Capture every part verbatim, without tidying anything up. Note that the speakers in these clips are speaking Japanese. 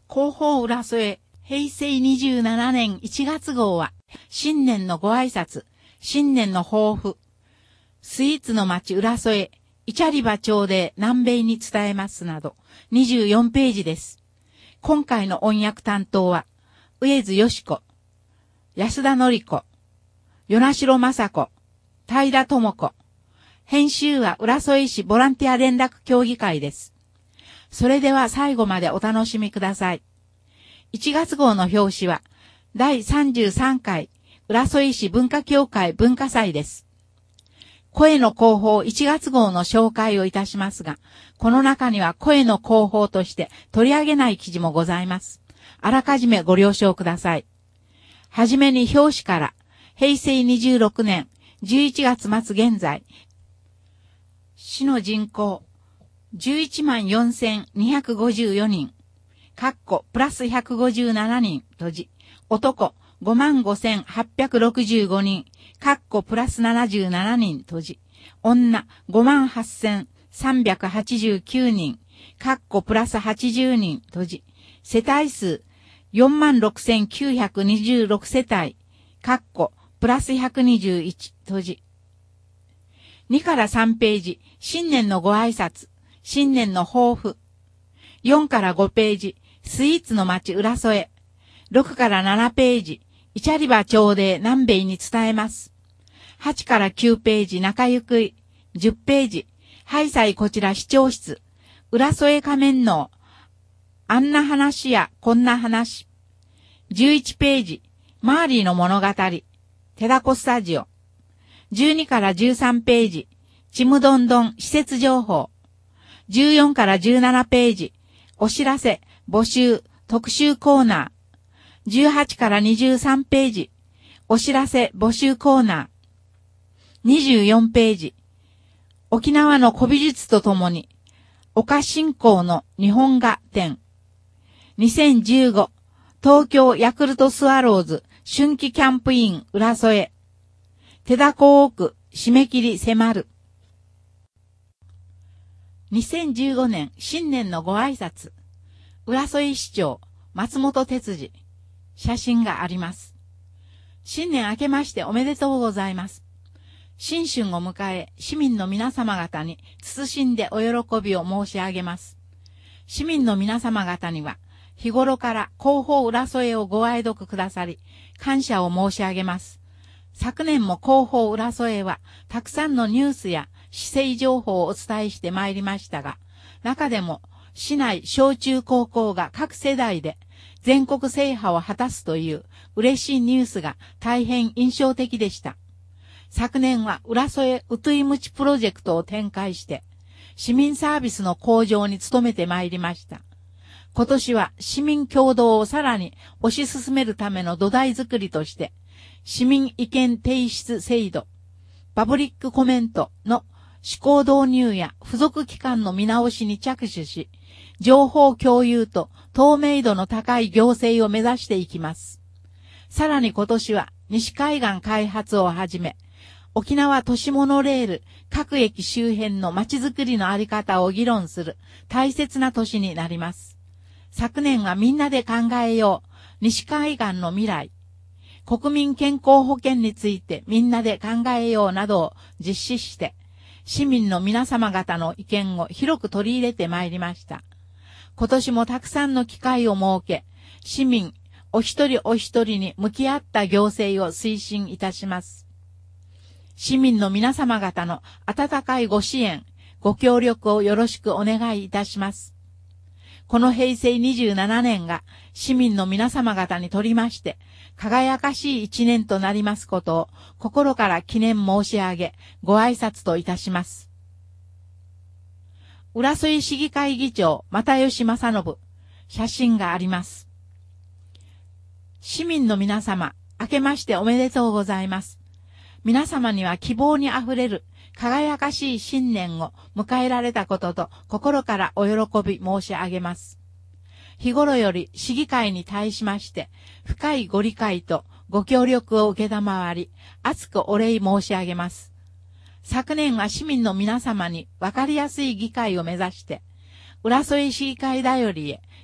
広報浦添、平成にじゅうななねんいちがつ号は、新年のご挨拶、新年の抱負、スイーツの町浦添、イチャリバ町で南米に伝えますなど、にじゅうよんページです。今回の音訳担当は、上津よし子、安田のり子、与那城雅子、平田智子、編集は浦添市ボランティア連絡協議会です。それでは最後までお楽しみください。いちがつ号の表紙は、だいさんじゅうさんかい浦添市文化協会文化祭です。声の広報いちがつ号の紹介をいたしますが、この中には声の広報として取り上げない記事もございます。あらかじめご了承ください。はじめに表紙から、平成にじゅうろくねんじゅういちがつ末現在、市の人口、じゅういちまんよんせんにひゃくごじゅうよにん、かっこプラスひゃくごじゅうななにん、閉じ、男ごまんごせんはっぴゃくろくじゅうごにん、かっこプラスななじゅうななにん、閉じ、女ごまんはっせんさんびゃくはちじゅうきゅうにん、かっこプラスはちじゅうにん、閉じ、世帯数よんまんろくせんきゅうひゃくにじゅうろくせたい、かっこプラスひゃくにじゅういち、閉じ。にからさんページ、新年のご挨拶、新年の抱負。よんからごページ、スイーツの町浦添。ろくからななページ、イチャリバ町で南米に伝えます。はちからきゅうページ、中ゆくい。じゅっページ、ハイサイこちら市長室。浦添仮面の、あんな話やこんな話。じゅういちページ、マーリーの物語。テダコスタジオ。じゅうにからじゅうさんページ、ちむどんどん施設情報。じゅうよんからじゅうななページ、お知らせ、募集、特集コーナー。じゅうはちからにじゅうさんページ、お知らせ、募集コーナー。にじゅうよんページ、沖縄の古美術とともに、岡信仰の日本画展。にせんじゅうご、東京ヤクルトスワローズ春季キャンプイン浦添。手田港区締め切り迫る。にせんじゅうごねん新年のご挨拶。浦添市長松本哲司。写真があります。新年明けましておめでとうございます。新春を迎え、市民の皆様方に謹んでお喜びを申し上げます。市民の皆様方には、日頃から広報浦添をご愛読くださり、感謝を申し上げます。昨年も広報浦添は、たくさんのニュースや市政情報をお伝えしてまいりましたが、中でも、市内小中高校が各世代で全国制覇を果たすという嬉しいニュースが大変印象的でした。昨年は浦添うといむちプロジェクトを展開して、市民サービスの向上に努めてまいりました。今年は市民共同をさらに推し進めるための土台づくりとして、市民意見提出制度、パブリックコメントの施行導入や付属機関の見直しに着手し、情報共有と透明度の高い行政を目指していきます。さらに今年は西海岸開発をはじめ、沖縄都市モノレール各駅周辺の街づくりのあり方を議論する大切な年になります。昨年はみんなで考えよう、西海岸の未来、国民健康保険についてみんなで考えようなどを実施して、市民の皆様方の意見を広く取り入れてまいりました。今年もたくさんの機会を設け、市民お一人お一人に向き合った行政を推進いたします。市民の皆様方の温かいご支援、ご協力をよろしくお願いいたします。この平成にじゅうななねんが市民の皆様方にとりまして、輝かしい一年となりますことを心から記念申し上げ、ご挨拶といたします。浦添市議会議長、又吉正信、写真があります。市民の皆様、明けましておめでとうございます。皆様には希望にあふれる輝かしい新年を迎えられたことと心からお喜び申し上げます。日頃より市議会に対しまして深いご理解とご協力を受けたまわり、厚くお礼申し上げます。昨年は市民の皆様に分かりやすい議会を目指して、浦添市議会だよりへ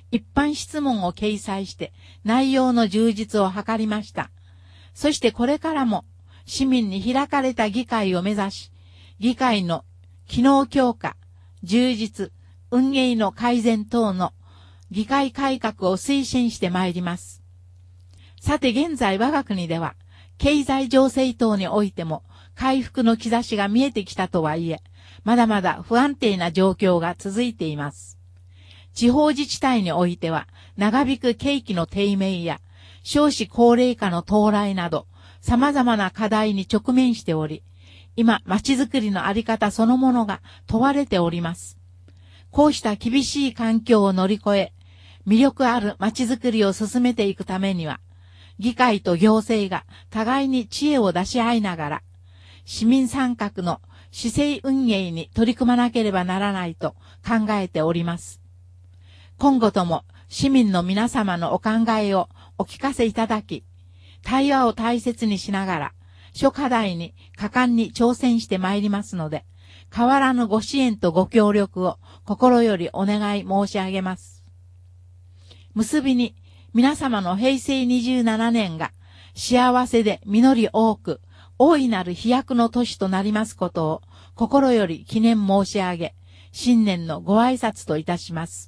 一般質問を掲載して内容の充実を図りました。そしてこれからも市民に開かれた議会を目指し、議会の機能強化、充実、運営の改善等の議会改革を推進してまいります。さて現在我が国では、経済情勢等においても回復の兆しが見えてきたとはいえ、まだまだ不安定な状況が続いています。地方自治体においては、長引く景気の低迷や、少子高齢化の到来など、様々な課題に直面しており、今、街づくりのあり方そのものが問われております。こうした厳しい環境を乗り越え、魅力ある街づくりを進めていくためには、議会と行政が互いに知恵を出し合いながら、市民参画の市政運営に取り組まなければならないと考えております。今後とも市民の皆様のお考えをお聞かせいただき、対話を大切にしながら、諸課題に果敢に挑戦してまいりますので、変わらぬご支援とご協力を心よりお願い申し上げます。結びに、皆様の平成にじゅうななねんが幸せで実り多く、大いなる飛躍の年となりますことを心より記念申し上げ、新年のご挨拶といたします。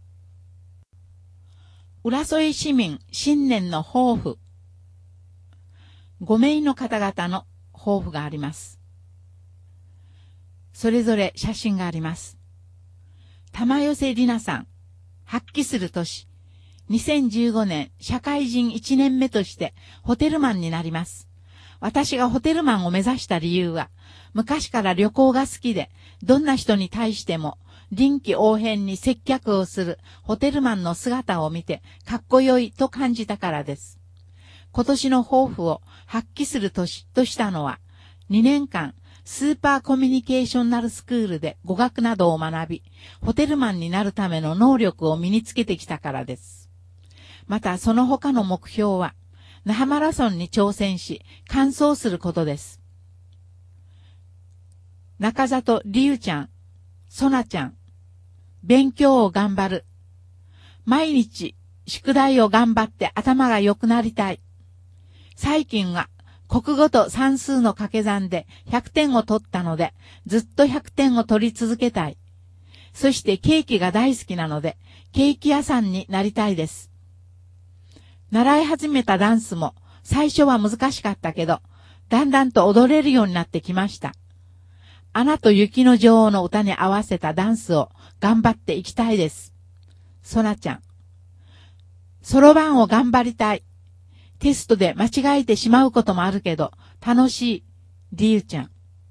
浦添市民新年の抱負。ごめいの方々の抱負があります。それぞれ写真があります。玉寄里奈さん、発揮する年。にせんじゅうごねん社会人いちねんめとしてホテルマンになります。私がホテルマンを目指した理由は、昔から旅行が好きで、どんな人に対しても臨機応変に接客をするホテルマンの姿を見てかっこよいと感じたからです。今年の抱負を発揮する年としたのは、にねんかんスーパーコミュニケーショナルスクールで語学などを学び、ホテルマンになるための能力を身につけてきたからです。またその他の目標は、那覇マラソンに挑戦し、完走することです。中里りゆちゃん、そなちゃん、勉強を頑張る。毎日、宿題を頑張って頭が良くなりたい。最近は、国語と算数の掛け算でひゃくてんを取ったので、ずっとひゃくてんを取り続けたい。そしてケーキが大好きなので、ケーキ屋さんになりたいです。習い始めたダンスも、最初は難しかったけど、だんだんと踊れるようになってきました。アナと雪の女王の歌に合わせたダンスを頑張っていきたいです。そなちゃん。そろばんを頑張りたい。テストで間違えてしまうこともあるけど、楽しい。りゆちゃん。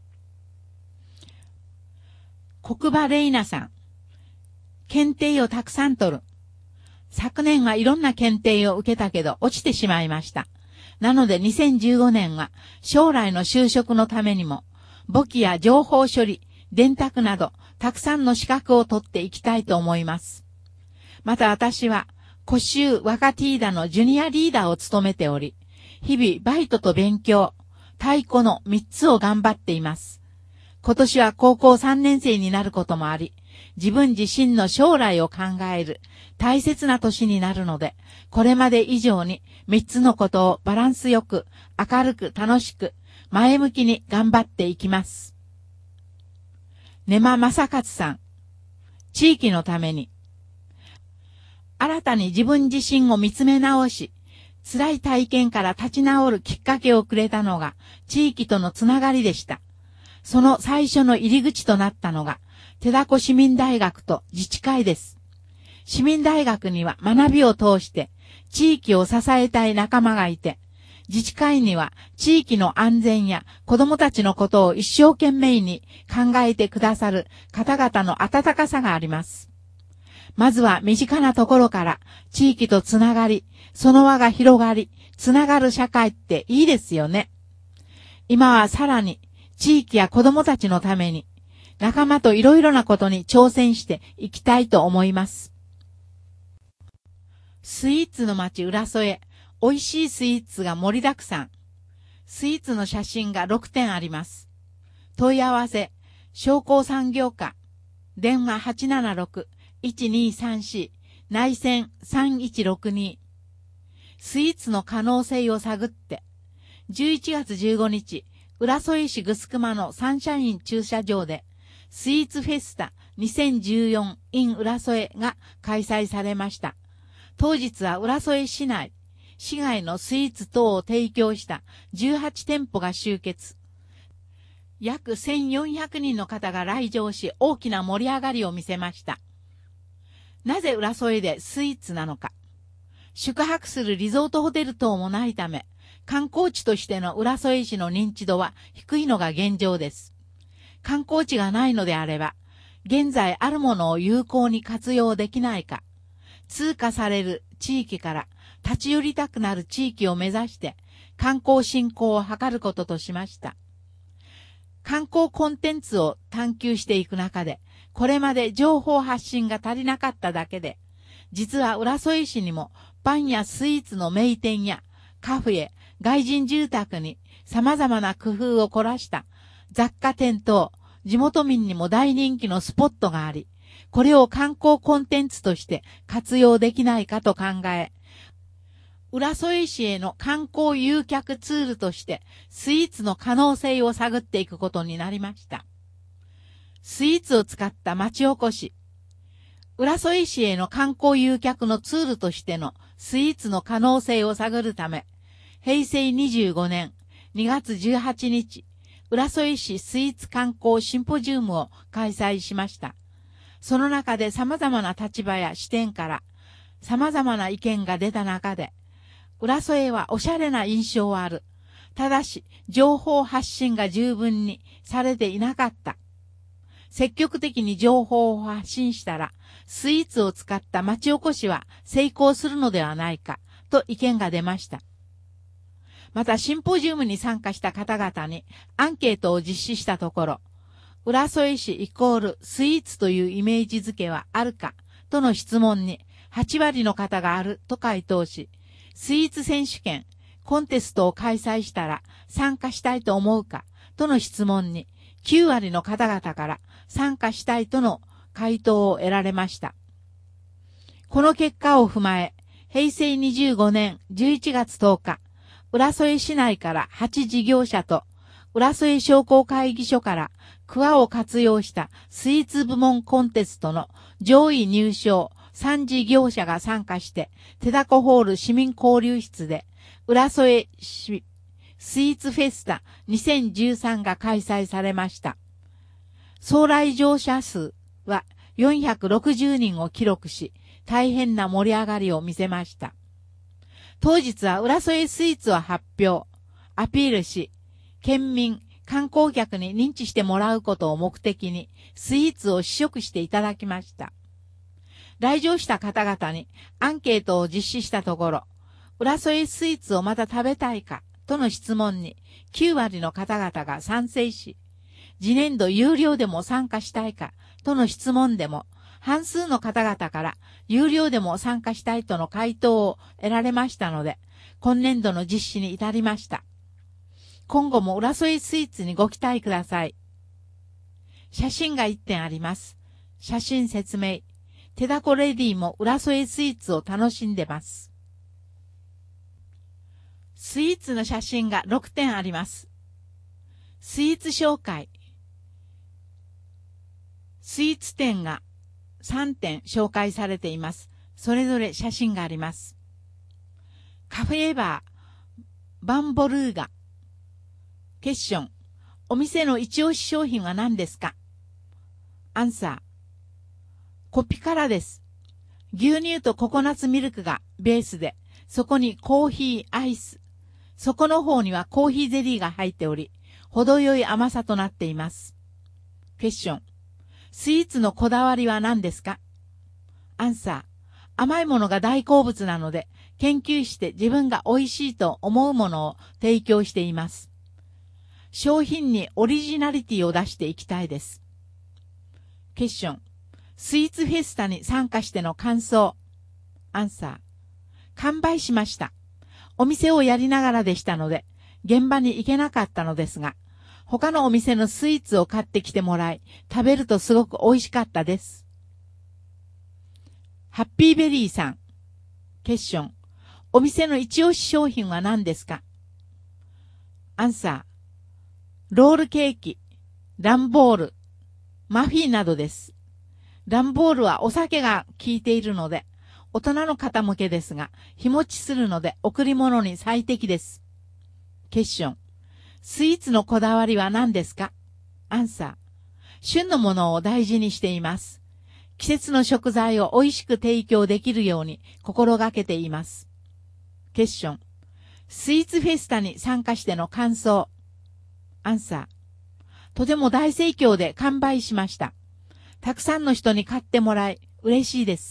国場レイナさん。検定をたくさん取る。昨年はいろんな検定を受けたけど落ちてしまいました。なのでにせんじゅうごねんは将来の就職のためにも簿記や情報処理、電卓などたくさんの資格を取っていきたいと思います。また私は古州若ティーダのジュニアリーダーを務めており、日々バイトと勉強、太鼓のみっつを頑張っています。今年は高校さんねん生になることもあり、自分自身の将来を考える大切な年になるので、これまで以上にみっつのことをバランスよく、明るく楽しく、前向きに頑張っていきます。根間正勝さん、地域のために。新たに自分自身を見つめ直し、辛い体験から立ち直るきっかけをくれたのが地域とのつながりでした。その最初の入り口となったのが、手だこ市民大学と自治会です。市民大学には学びを通して地域を支えたい仲間がいて、自治会には地域の安全や子供たちのことを一生懸命に考えてくださる方々の温かさがあります。まずは身近なところから地域とつながり、その輪が広がり、つながる社会っていいですよね。今はさらに地域や子供たちのために仲間といろいろなことに挑戦していきたいと思います。スイーツの町浦添、美味しいスイーツが盛りだくさん。スイーツの写真がろくてんあります。問い合わせ、商工産業課、電話 はちななろく いちにさんよん内戦さんいちろくに、スイーツの可能性を探って、じゅういちがつじゅうごにち、浦添市ぐすくまのサンシャイン駐車場で、スイーツフェスタにせんじゅうよん in 浦添が開催されました。当日は浦添市内、市外のスイーツ等を提供したじゅうはちてんぽが集結。約せんよんひゃくにんの方が来場し、大きな盛り上がりを見せました。なぜ浦添でスイーツなのか。宿泊するリゾートホテル等もないため、観光地としての浦添市の認知度は低いのが現状です。観光地がないのであれば、現在あるものを有効に活用できないか、通過される地域から立ち寄りたくなる地域を目指して観光振興を図ることとしました。観光コンテンツを探求していく中で、これまで情報発信が足りなかっただけで、実は浦添市にもパンやスイーツの名店やカフェ、外人住宅に様々な工夫を凝らした雑貨店等、地元民にも大人気のスポットがあり、これを観光コンテンツとして活用できないかと考え、浦添市への観光誘客ツールとしてスイーツの可能性を探っていくことになりました。スイーツを使った町おこし。浦添市への観光誘客のツールとしてのスイーツの可能性を探るため、へいせいにじゅうごねんにがつじゅうはちにち、浦添市スイーツ観光シンポジウムを開催しました。その中で様々な立場や視点から様々な意見が出た中で、浦添はおしゃれな印象はある。ただし、情報発信が十分にされていなかった。積極的に情報を発信したら、スイーツを使った町おこしは成功するのではないか、と意見が出ました。また、シンポジウムに参加した方々にアンケートを実施したところ、浦添市イコールスイーツというイメージ付けはあるか、との質問にはちわりの方があると回答し、スイーツ選手権、コンテストを開催したら参加したいと思うかとの質問にきゅうわりの方々から参加したいとの回答を得られました。この結果を踏まえ、へいせいにじゅうごねんじゅういちがつとおか、浦添市内からはちじぎょうしゃと浦添商工会議所から桑を活用したスイーツ部門コンテストの上位入賞さんじぎょうしゃが参加して、手だこホール市民交流室で、浦添市スイーツフェスタにせんじゅうさんが開催されました。総来場者数はよんひゃくろくじゅうにんを記録し、大変な盛り上がりを見せました。当日は浦添スイーツを発表、アピールし、県民、観光客に認知してもらうことを目的に、スイーツを試食していただきました。来場した方々にアンケートを実施したところ、浦添スイーツをまた食べたいかとの質問にきゅうわりの方々が賛成し、次年度有料でも参加したいかとの質問でも半数の方々から有料でも参加したいとの回答を得られましたので、今年度の実施に至りました。今後も浦添スイーツにご期待ください。写真がいってんあります。写真説明。手だこレディも浦添スイーツを楽しんでます。スイーツの写真がろくてんあります。スイーツ紹介。スイーツ店がさんてん紹介されています。それぞれ写真があります。カフェバー、バンボルーガ。ケッション。お店の一押し商品は何ですか？アンサー。コピカラです。牛乳とココナッツミルクがベースで、そこにコーヒーアイス。底の方にはコーヒーゼリーが入っており、程よい甘さとなっています。クエスチョン。スイーツのこだわりは何ですか？アンサー。甘いものが大好物なので、研究して自分が美味しいと思うものを提供しています。商品にオリジナリティを出していきたいです。クエスチョン。スイーツフェスタに参加しての感想。アンサー。完売しました。お店をやりながらでしたので、現場に行けなかったのですが、他のお店のスイーツを買ってきてもらい、食べるとすごく美味しかったです。 ハッピーベリーさん。クエスチョン。お店の一押し商品は何ですか？アンサー。ロールケーキ、ランボール、マフィンなどです。ランボールはお酒が効いているので、大人の方向けですが、日持ちするので贈り物に最適です。クエスチョン。スイーツのこだわりは何ですか？アンサー。旬のものを大事にしています。季節の食材を美味しく提供できるように心がけています。クエスチョン。スイーツフェスタに参加しての感想。アンサー。とても大盛況で完売しました。たくさんの人に買ってもらい嬉しいです。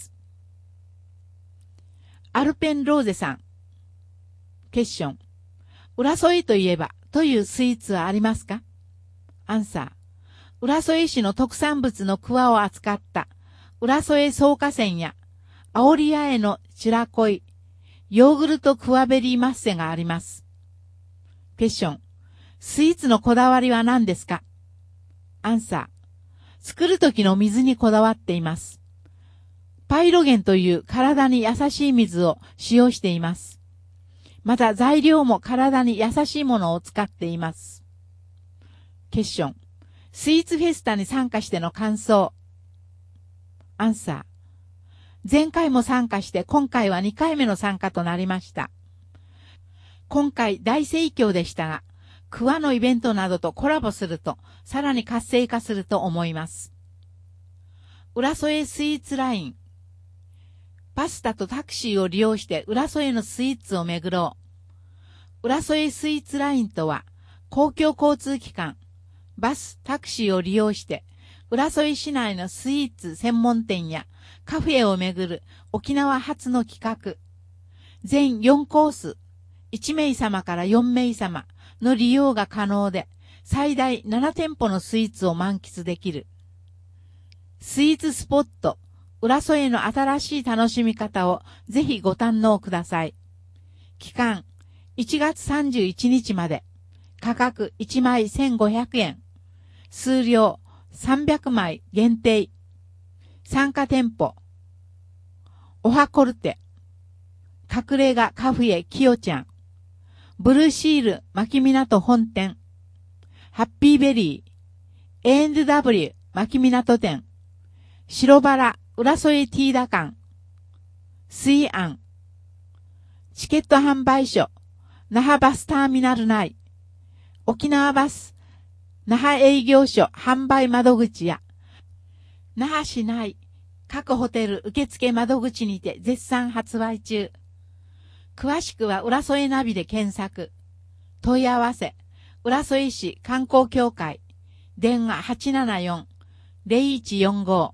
アルペンローゼさん。クエスチョン。浦添といえばというスイーツはありますか？アンサー。浦添市の特産物の桑を扱った浦添草加船や青リアへの白恋、ヨーグルトクワベリーマッセがあります。クエスチョン。スイーツのこだわりは何ですか？アンサー。作る時の水にこだわっています。パイロゲンという体に優しい水を使用しています。また材料も体に優しいものを使っています。クエスチョン。スイーツフェスタに参加しての感想。アンサー。前回も参加して今回はにかいめの参加となりました。今回大盛況でしたが、桑のイベントなどとコラボするとさらに活性化すると思います。浦添スイーツライン。パスタとタクシーを利用して浦添のスイーツを巡ろう。浦添スイーツラインとは、公共交通機関、バス、タクシーを利用して、浦添市内のスイーツ専門店やカフェを巡る沖縄発の企画。全よんコース、いちめいさまからよんめいさまの利用が可能で、最大ななてんぽのスイーツを満喫できる。スイーツスポット、浦添の新しい楽しみ方をぜひご堪能ください。期間、いちがつさんじゅういちにちまで。価格いちまいせんごひゃくえん。数量さんびゃくまい限定。参加店舗。オハコルテ。隠れ家カフェキヨちゃん。ブルーシール牧港本店。ハッピーベリー。エーエヌダブリュー 牧港店。白バラ浦添ティーダ館。水安。チケット販売所。那覇バスターミナル内。沖縄バス。那覇営業所販売窓口や、那覇市内各ホテル受付窓口にて絶賛発売中。詳しくは浦添ナビで検索。問い合わせ、浦添市観光協会。電話 はちななよん ゼロいちよんご。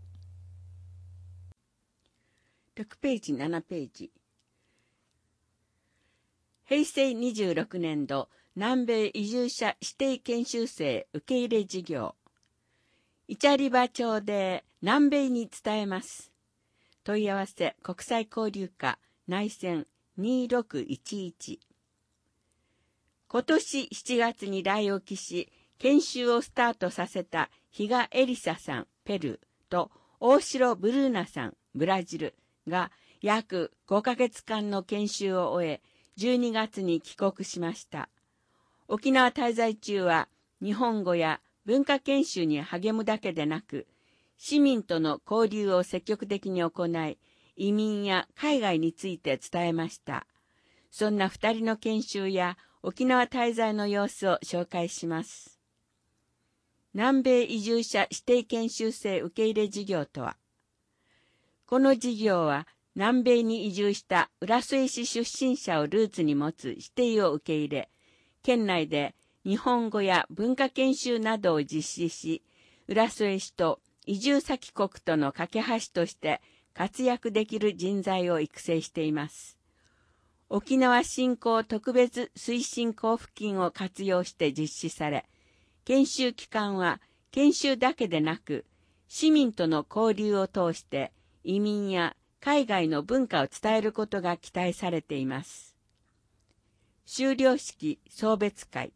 ろくページ、ななページ。へいせいにじゅうろくねんど南米移住者指定研修生受け入れ事業。イチャリバ町で南米に伝えます。問い合わせ国際交流課内線にろくいちいち。今年しちがつに来沖し、研修をスタートさせた比嘉エリサさん、ペルーと大城ブルーナさん、ブラジルが約ごかげつかんの研修を終え、じゅうにがつに帰国しました。沖縄滞在中は日本語や文化研修に励むだけでなく、市民との交流を積極的に行い、移民や海外について伝えました。そんな二人の研修や沖縄滞在の様子を紹介します。南米移住者指定研修生受け入れ事業とは、この事業は南米に移住した浦添市出身者をルーツに持つ指定を受け入れ、県内で日本語や文化研修などを実施し、浦添市と移住先国との架け橋として活躍できる人材を育成しています。沖縄振興特別推進交付金を活用して実施され、研修期間は研修だけでなく、市民との交流を通して移民や海外の文化を伝えることが期待されています。修了式送別会。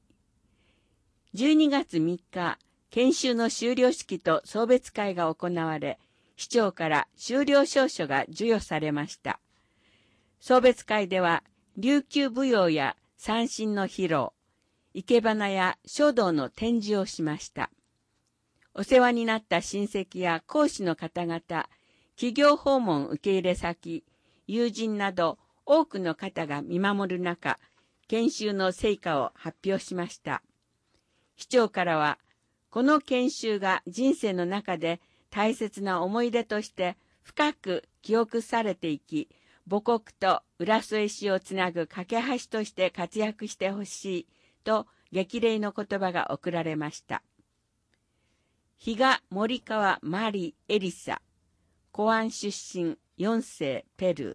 じゅうにがつみっか、研修の修了式と送別会が行われ、 市長から修了証書が授与されました。送別会では、琉球舞踊や三線の披露、生け花や書道の展示をしました。お世話になった親戚や講師の方々、企業訪問受け入れ先、友人など多くの方が見守る中、研修の成果を発表しました。市長からは、この研修が人生の中で大切な思い出として深く記憶されていき、母国と浦添市をつなぐ架け橋として活躍してほしいと激励の言葉が贈られました。比嘉森川マリエリサ、古安出身よん世ペルー。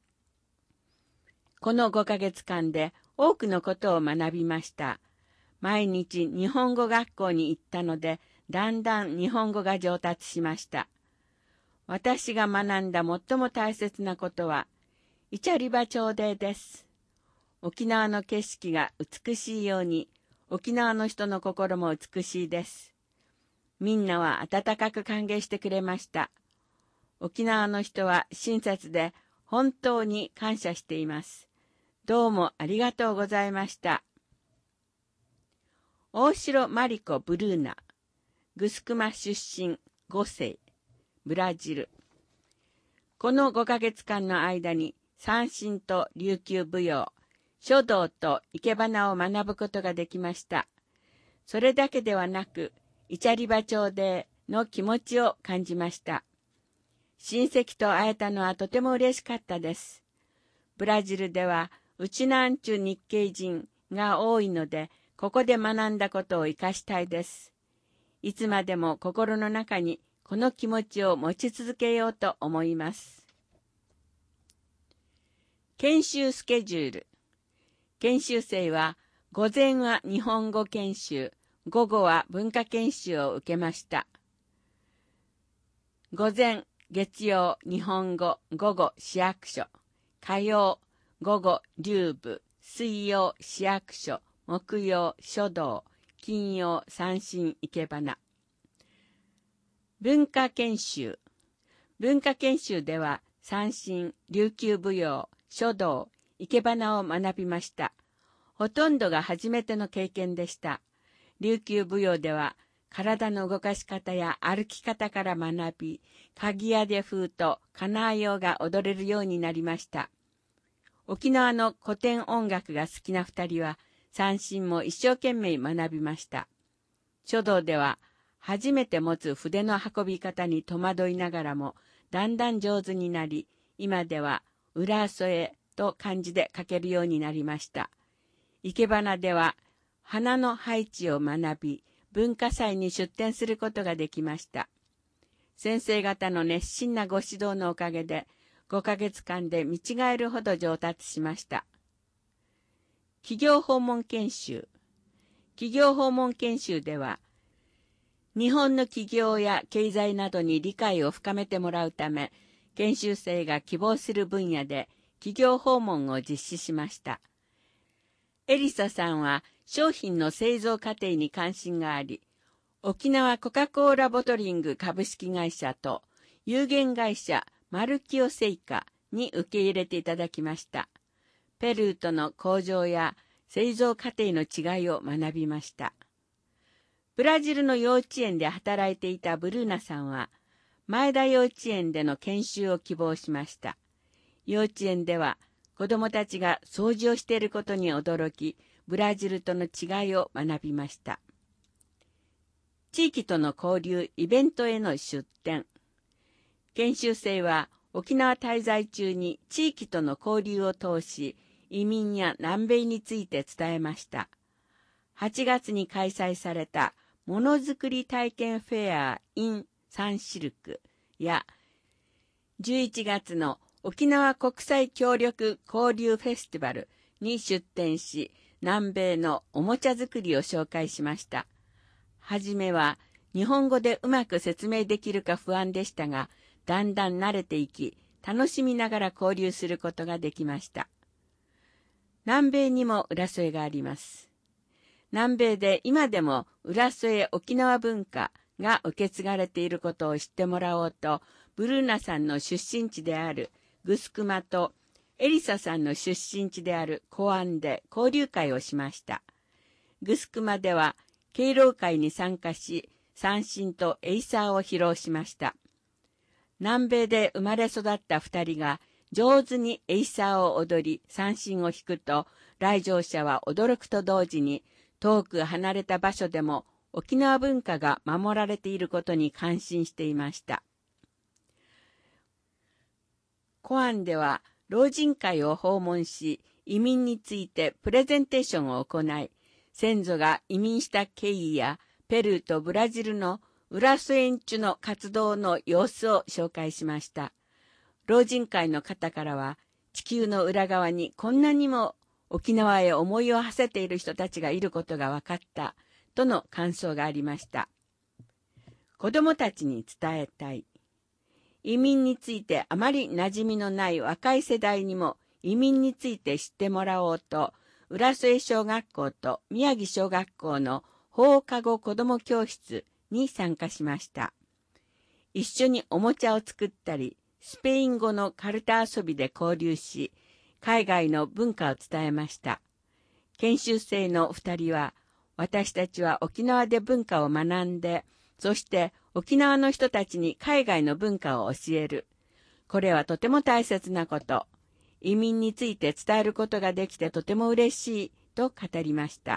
このごかげつかんで多くのことを学びました。毎日日本語学校に行ったので、だんだん日本語が上達しました。私が学んだ最も大切なことは、イチャリバ朝礼です。沖縄の景色が美しいように、沖縄の人の心も美しいです。みんなは温かく歓迎してくれました。沖縄の人は親切で本当に感謝しています。どうもありがとうございました。大城マリコ・ブルーナ、グスクマ出身ご世、ブラジル。このごかげつかんの間に三線と琉球舞踊、書道と生け花を学ぶことができました。それだけではなく、イチャリバ朝礼の気持ちを感じました。親戚と会えたのはとても嬉しかったです。ブラジルではうちなんちゅ日系人が多いので、ここで学んだことを生かしたいです。いつまでも心の中にこの気持ちを持ち続けようと思います。研修スケジュール。研修生は午前は日本語研修、午後は文化研修を受けました。午前、月曜、日本語、午後、市役所。火曜、午後、流部。水曜、市役所。木曜、書道。金曜、三線、生け花。文化研修。文化研修では、三線、琉球舞踊、書道、生け花を学びました。ほとんどが初めての経験でした。琉球舞踊では、体の動かし方や歩き方から学び、鍵屋で風とカナーヨーが踊れるようになりました。沖縄の古典音楽が好きな二人は、三線も一生懸命学びました。書道では、初めて持つ筆の運び方に戸惑いながらも、だんだん上手になり、今では、浦添と漢字で書けるようになりました。生け花では、花の配置を学び、文化祭に出展することができました。先生方の熱心なご指導のおかげで、ごかげつかんで見違えるほど上達しました。企業訪問研修。企業訪問研修では、日本の企業や経済などに理解を深めてもらうため、研修生が希望する分野で企業訪問を実施しました。エリサさんは商品の製造過程に関心があり、沖縄コカ・コーラボトリング株式会社と有限会社マルキオ製菓に受け入れていただきました。ペルーとの工場や製造過程の違いを学びました。ブラジルの幼稚園で働いていたブルーナさんは、前田幼稚園での研修を希望しました。幼稚園では、子供たちが掃除をしていることに驚き、ブラジルとの違いを学びました。地域との交流、イベントへの出展。研修生は沖縄滞在中に地域との交流を通し、移民や南米について伝えました。はちがつに開催されたものづくり体験フェア in サンシルクや、じゅういちがつの沖縄国際協力交流フェスティバルに出展し、南米のおもちゃ作りを紹介しました。はじめは日本語でうまく説明できるか不安でしたが、だんだん慣れていき、楽しみながら交流することができました。南米にも浦添があります。南米で今でも浦添沖縄文化が受け継がれていることを知ってもらおうと、 ブルーナさんの出身地であるグスクマとエリサさんの出身地であるコアンで交流会をしました。グスクマでは敬老会に参加し、三振とエイサーを披露しました。南米で生まれ育った二人が上手にエイサーを踊り三振を弾くと、来場者は驚くと同時に、遠く離れた場所でも沖縄文化が守られていることに感心していました。コアンでは老人会を訪問し、移民についてプレゼンテーションを行い、先祖が移民した経緯やペルーとブラジルのウラスエンチュの活動の様子を紹介しました。老人会の方からは、地球の裏側にこんなにも沖縄へ思いを馳せている人たちがいることが分かった、との感想がありました。子供たちに伝えたい。移民についてあまり馴染みのない若い世代にも移民について知ってもらおうと、浦添小学校と宮城小学校の放課後子ども教室に参加しました。一緒におもちゃを作ったり、スペイン語のカルタ遊びで交流し、海外の文化を伝えました。研修生の二人は、私たちは沖縄で文化を学んで、そして沖縄の人たちに海外の文化を教える。これはとても大切なこと。移民について伝えることができてとても嬉しいと語りました。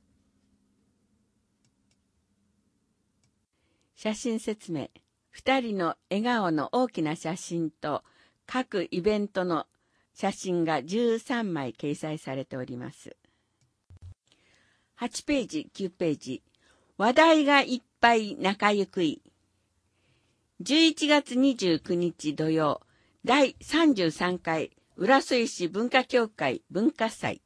写真説明。二人の笑顔の大きな写真と各イベントの写真がじゅうさんまい掲載されております。はちページ、きゅうページ。話題がいっぱい仲ゆくい。じゅういちがつにじゅうくにち土曜、だいさんじゅうさんかい浦添市文化協会文化祭。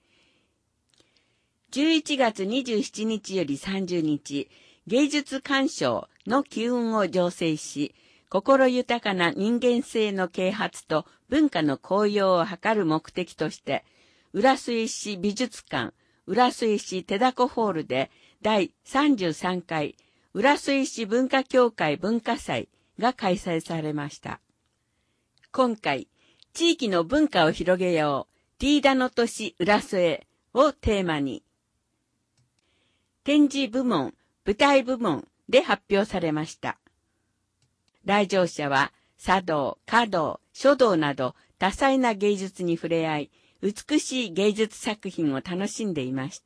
じゅういちがつにじゅうしちにちよりさんじゅうにち、芸術鑑賞の機運を醸成し、心豊かな人間性の啓発と文化の高揚を図る目的として、浦添市美術館、浦添市手だこホールでだいさんじゅうさんかい浦添市文化協会文化祭が開催されました。今回、地域の文化を広げよう、ティーダの年浦添をテーマに、展示部門、舞台部門で発表されました。来場者は茶道、華道、書道など多彩な芸術に触れ合い、美しい芸術作品を楽しんでいました。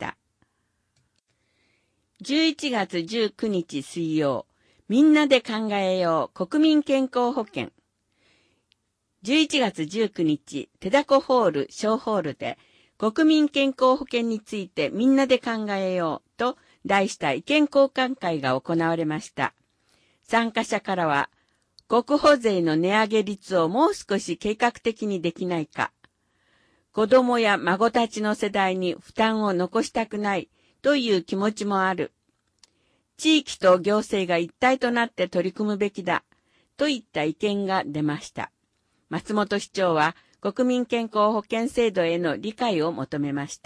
じゅういちがつじゅうくにち水曜、みんなで考えよう国民健康保険。じゅういちがつじゅうくにち、手だこホール小ホールで国民健康保険についてみんなで考えようと題した意見交換会が行われました。参加者からは、国保税の値上げ率をもう少し計画的にできないか、子供や孫たちの世代に負担を残したくないという気持ちもある。地域と行政が一体となって取り組むべきだといった意見が出ました。松本市長は国民健康保険制度への理解を求めました。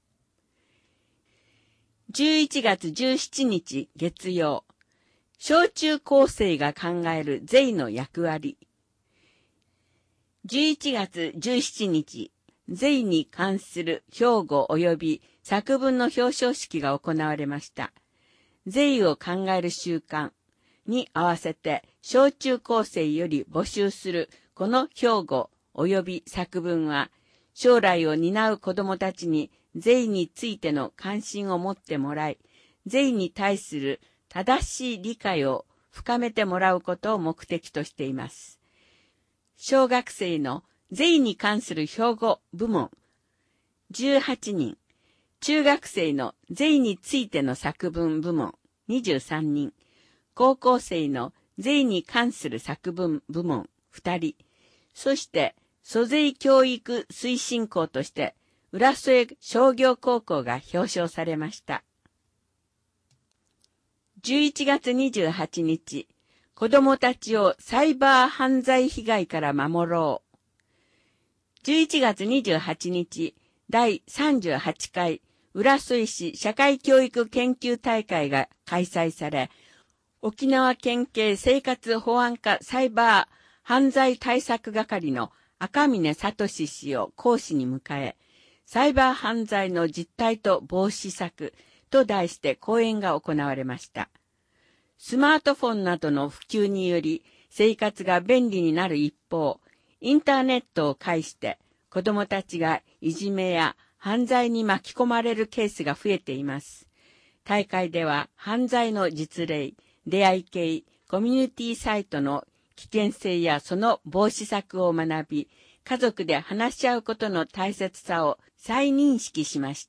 じゅういちがつじゅうしちにち月曜、小中高生が考える税の役割。じゅういちがつじゅうしちにち、税に関する標語及び作文の表彰式が行われました。税を考える習慣に合わせて小中高生より募集するこの標語及び作文は、将来を担う子どもたちに税についての関心を持ってもらい、税に対する正しい理解を深めてもらうことを目的としています。小学生の税に関する標語部門じゅうはちにん、中学生の税についての作文部門にじゅうさんにん、高校生の税に関する作文部門ふたり、そして租税教育推進校として浦添商業高校が表彰されました。じゅういちがつにじゅうはちにち、子どもたちをサイバー犯罪被害から守ろう。じゅういちがつにじゅうはちにち、だいさんじゅうはちかい浦添市社会教育研究大会が開催され、 沖縄県警生活保安課サイバー犯罪対策係の赤嶺聡氏を講師に迎え、サイバー犯罪の実態と防止策と題して講演が行われました。スマートフォンなどの普及により生活が便利になる一方、インターネットを介して子どもたちがいじめや犯罪に巻き込まれるケースが増えています。大会では犯罪の実例、出会い系、コミュニティサイトの危険性やその防止策を学び、家族で話し合うことの大切さを再認識しました。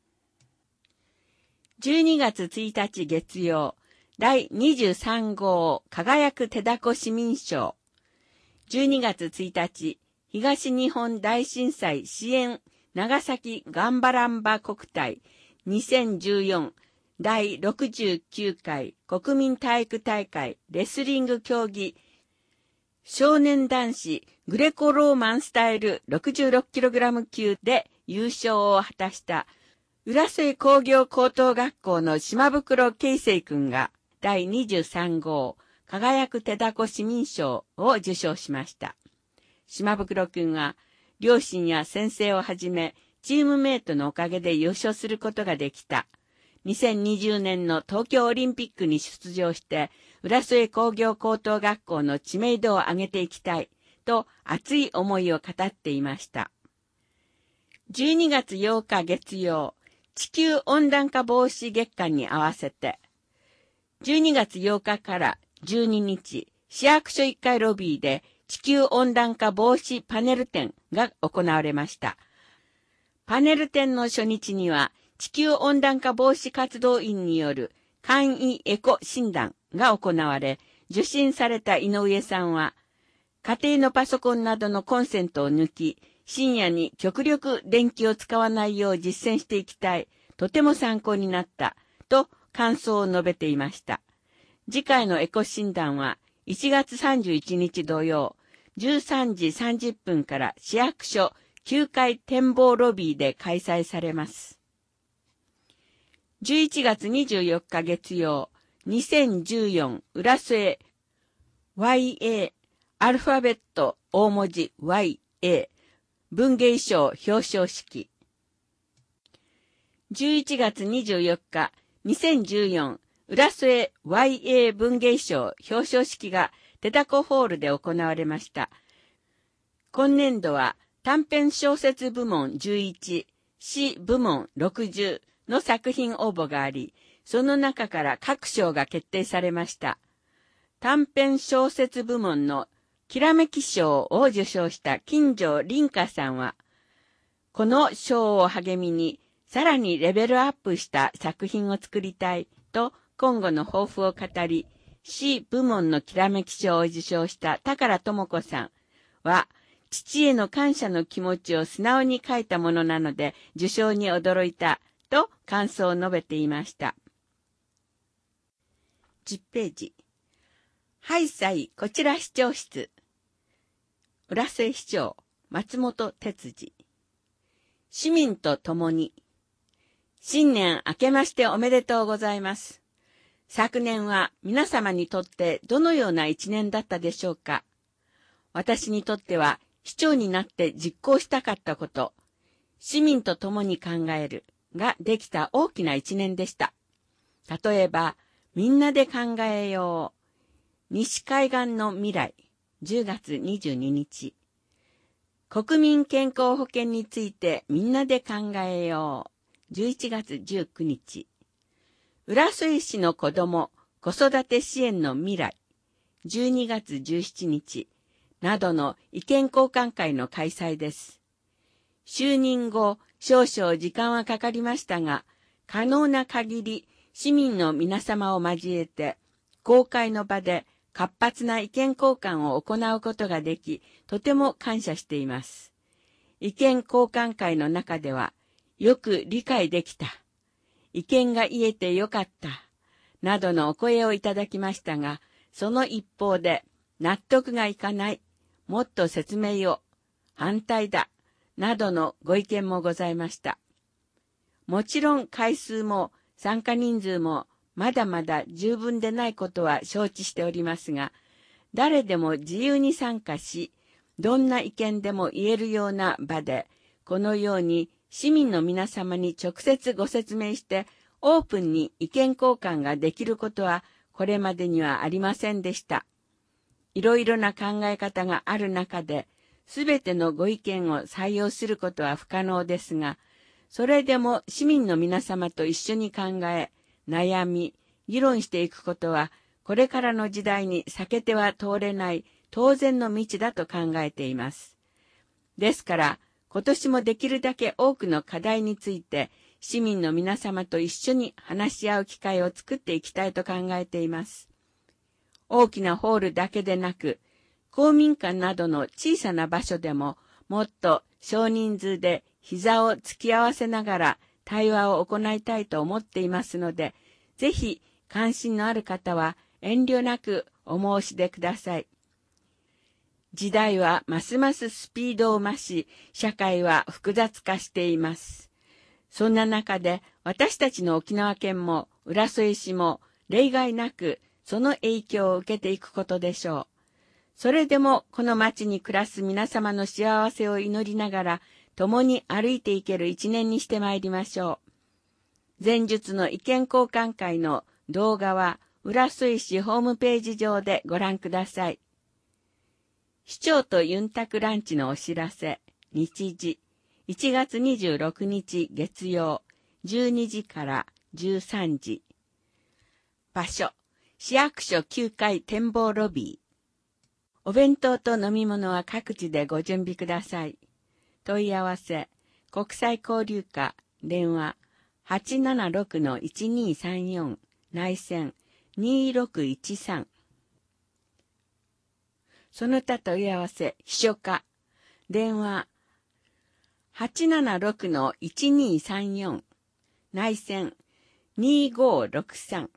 じゅうにがつついたち月曜、だいにじゅうさんごう輝く手だこ市民賞。じゅうにがつついたち、東日本大震災支援長崎ガンバランバ国体にせんじゅうよんだいろくじゅうきゅうかい国民体育大会レスリング競技少年男子グレコローマンスタイル ろくじゅうろくキログラム 級で優勝を果たした浦添工業高等学校の島袋圭生君がだいにじゅうさんごう輝く手だこ市民賞を受賞しました。島袋君は両親や先生をはじめチームメイトのおかげで優勝することができた。にせんにじゅうねんの東京オリンピックに出場して浦添工業高等学校の知名度を上げていきたいと熱い思いを語っていました。じゅうにがつようか月曜、地球温暖化防止月間に合わせて、じゅうにがつようかからじゅうににち、市役所いっかいロビーで地球温暖化防止パネル展が行われました。パネル展の初日には、地球温暖化防止活動員による簡易エコ診断が行われ、受診された井上さんは、家庭のパソコンなどのコンセントを抜き、深夜に極力電気を使わないよう実践していきたい。とても参考になった。と感想を述べていました。次回のエコ診断はいちがつさんじゅういちにち土曜、じゅうさんじさんじゅっぷんから市役所きゅうかい展望ロビーで開催されます。じゅういちがつにじゅうよっか月曜、にせんじゅうよん浦添 ワイエー アルファベット大文字 ワイエー 文芸賞表彰式。じゅういちがつにじゅうよっかにせんじゅうよん浦添 ワイエー 文芸賞表彰式が手だこホールで行われました。今年度は短編小説部門じゅういち、詩部門ろくじゅうの作品応募があり、その中から各賞が決定されました。短編小説部門のきらめき賞を受賞した金城凛香さんは、この賞を励みにさらにレベルアップした作品を作りたいと今後の抱負を語り、詩部門のきらめき賞を受賞した宝智子さんは、父への感謝の気持ちを素直に書いたものなので受賞に驚いたと感想を述べていました。じゅっページ。ハイサイこちら市長室。浦添市長松本哲司。市民と共に。新年明けましておめでとうございます。昨年は皆様にとってどのような一年だったでしょうか。私にとっては市長になって実行したかったこと、市民と共に考えるができた大きな一年でした。例えば、みんなで考えよう。西海岸の未来、じゅうがつにじゅうににち。国民健康保険についてみんなで考えよう。じゅういちがつじゅうくにち。浦添市の子ども、子育て支援の未来、じゅうにがつじゅうしちにち。などの意見交換会の開催です。就任後、少々時間はかかりましたが、可能な限り市民の皆様を交えて、公開の場で活発な意見交換を行うことができ、とても感謝しています。意見交換会の中では、よく理解できた、意見が言えてよかった、などのお声をいただきましたが、その一方で、納得がいかない、もっと説明を、反対だ、などのご意見もございました。もちろん回数も参加人数もまだまだ十分でないことは承知しておりますが、誰でも自由に参加し、どんな意見でも言えるような場で、このように市民の皆様に直接ご説明して、オープンに意見交換ができることは、これまでにはありませんでした。いろいろな考え方がある中で、すべてのご意見を採用することは不可能ですが、それでも市民の皆様と一緒に考え、悩み、議論していくことは、これからの時代に避けては通れない当然の道だと考えています。ですから、今年もできるだけ多くの課題について、市民の皆様と一緒に話し合う機会を作っていきたいと考えています。大きなホールだけでなく、公民館などの小さな場所でも、もっと少人数で膝を突き合わせながら対話を行いたいと思っていますので、ぜひ関心のある方は遠慮なくお申し出ください。時代はますますスピードを増し、社会は複雑化しています。そんな中で私たちの沖縄県も浦添市も例外なくその影響を受けていくことでしょう。それでもこの町に暮らす皆様の幸せを祈りながら共に歩いていける一年にしてまいりましょう。前述の意見交換会の動画は浦添市ホームページ上でご覧ください。市長とユンタクランチのお知らせ、日時、いちがつにじゅうろくにち月曜、じゅうにじからじゅうさんじ。場所、市役所きゅうかい展望ロビー。お弁当と飲み物は各地でご準備ください。問い合わせ、国際交流課、電話、はちななろくのいちにさんよん、内線にろくいちさん。その他問い合わせ、秘書課、電話、はちななろくのいちにさんよん、内線にごろくさん。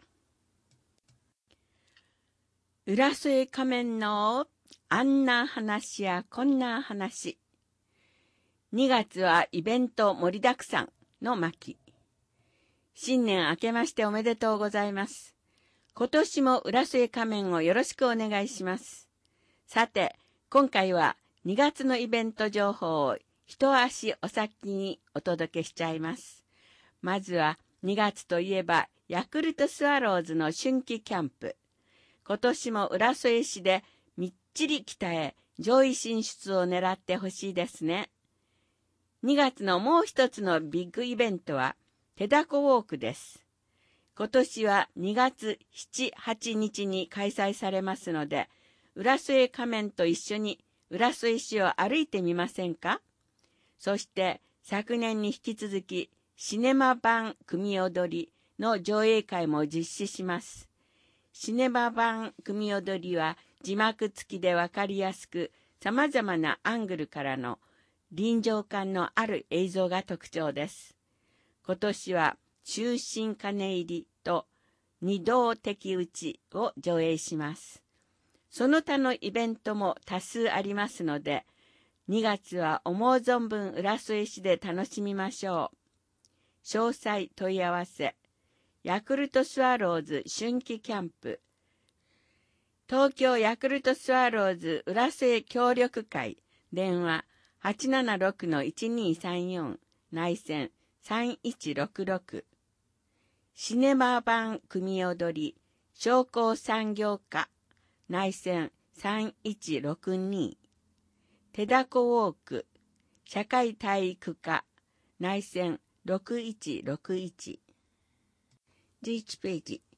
浦添仮面のあんな話やこんな話。にがつはイベント盛りだくさんの巻。新年明けましておめでとうございます。今年も浦添仮面をよろしくお願いします。さて、今回はにがつのイベント情報を一足お先にお届けしちゃいます。まずはにがつといえばヤクルトスワローズの春季キャンプ。今年も浦添市でみっちり鍛え上位進出を狙ってほしいですね。にがつのもう一つのビッグイベントは手だこウォークです。今年はにがつしち、はちにちに開催されますので、浦添仮面と一緒に浦添市を歩いてみませんか？そして昨年に引き続きシネマ版組踊りの上映会も実施します。シネマ版組踊りは字幕付きでわかりやすく、様々なアングルからの臨場感のある映像が特徴です。今年は中心鐘入りと二道敵討ちを上映します。その他のイベントも多数ありますので、にがつは思う存分浦添市で楽しみましょう。詳細問い合わせ、ヤクルトスワローズ春季キャンプ、東京ヤクルトスワローズ浦添協力会、電話はちななろくのいちにさんよん、内線さんいちろくろく。シネマ版組踊り、商工産業課、内線さんいちろくに。手だこウォーク、社会体育課、内線ろくいちろくいち。じゅういちページ。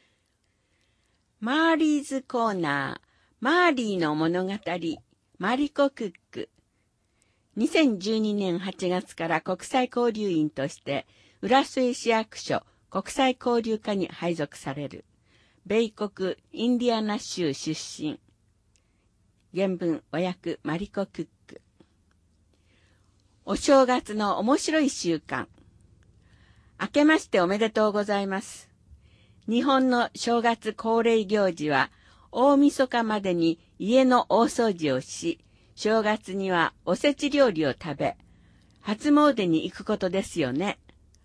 マーリーズコーナー、マーリーの物語、マリコクック。にせんじゅうにねんはちがつから国際交流員として、浦添市役所国際交流課に配属される。米国インディアナ州出身。原文和訳マリコ・クック。お正月の面白い習慣。明けましておめでとうございます。日本の正月恒例行事は、大晦日までに家の大掃除をし、正月にはおせち料理を食べ、初詣に行くことですよね。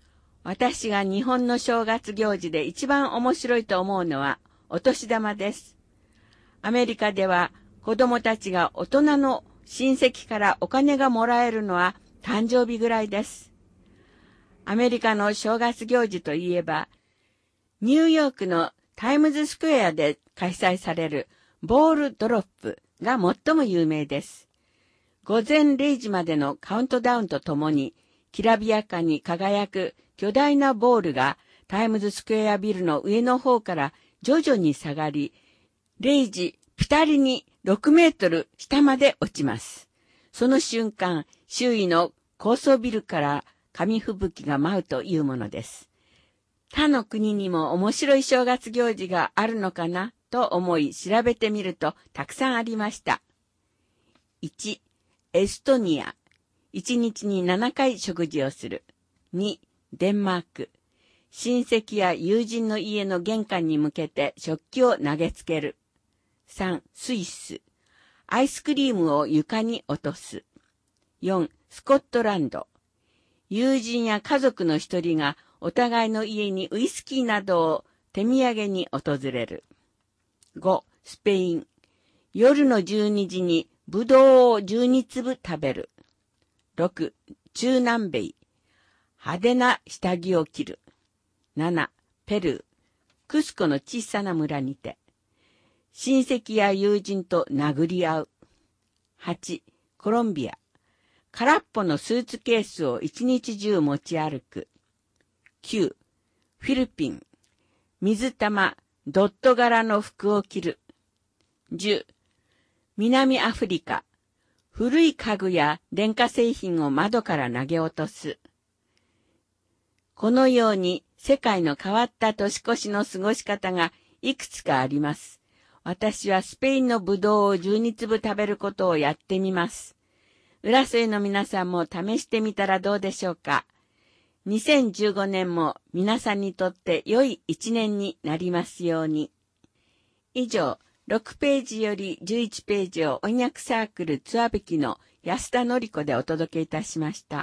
私が日本の正月行事で一番面白いと思うのはお年玉です。アメリカでは子供たちが大人の親戚からお金がもらえるのは誕生日ぐらいです。アメリカの正月行事といえば、ニューヨークのタイムズスクエアで開催されるボールドロップが最も有名です。午前れいじまでのカウントダウンとともに、きらびやかに輝く巨大なボールがタイムズスクエアビルの上の方から徐々に下がり、れいじぴたりにろくメートル下まで落ちます。その瞬間、周囲の高層ビルから紙吹雪が舞うというものです。他の国にも面白い正月行事があるのかなと思い調べてみるとたくさんありました。いち、エストニア。いちにちにななかい食事をする。に、デンマーク。親戚や友人の家の玄関に向けて食器を投げつける。さん、スイス。アイスクリームを床に落とす。よん、スコットランド。友人や家族の一人がお互いの家にウイスキーなどを手土産に訪れる。ご、スペイン。夜のじゅうにじにブドウをじゅうにつぶ食べる。ろく、中南米。派手な下着を着る。なな、ペルー。クスコの小さな村にて。親戚や友人と殴り合う。はち、コロンビア。空っぽのスーツケースを一日中持ち歩く。きゅう、フィリピン。水玉、ドット柄の服を着る。じゅう、南アフリカ。古い家具や電化製品を窓から投げ落とす。このように世界の変わった年越しの過ごし方がいくつかあります。私はスペインのブドウをじゅうにつぶ食べることをやってみます。浦添の皆さんも試してみたらどうでしょうか。にせんじゅうごねんも皆さんにとって良い一年になりますように。以上、ろくページよりじゅういちページを翻訳サークルツアビキの安田典子でお届けいたしました。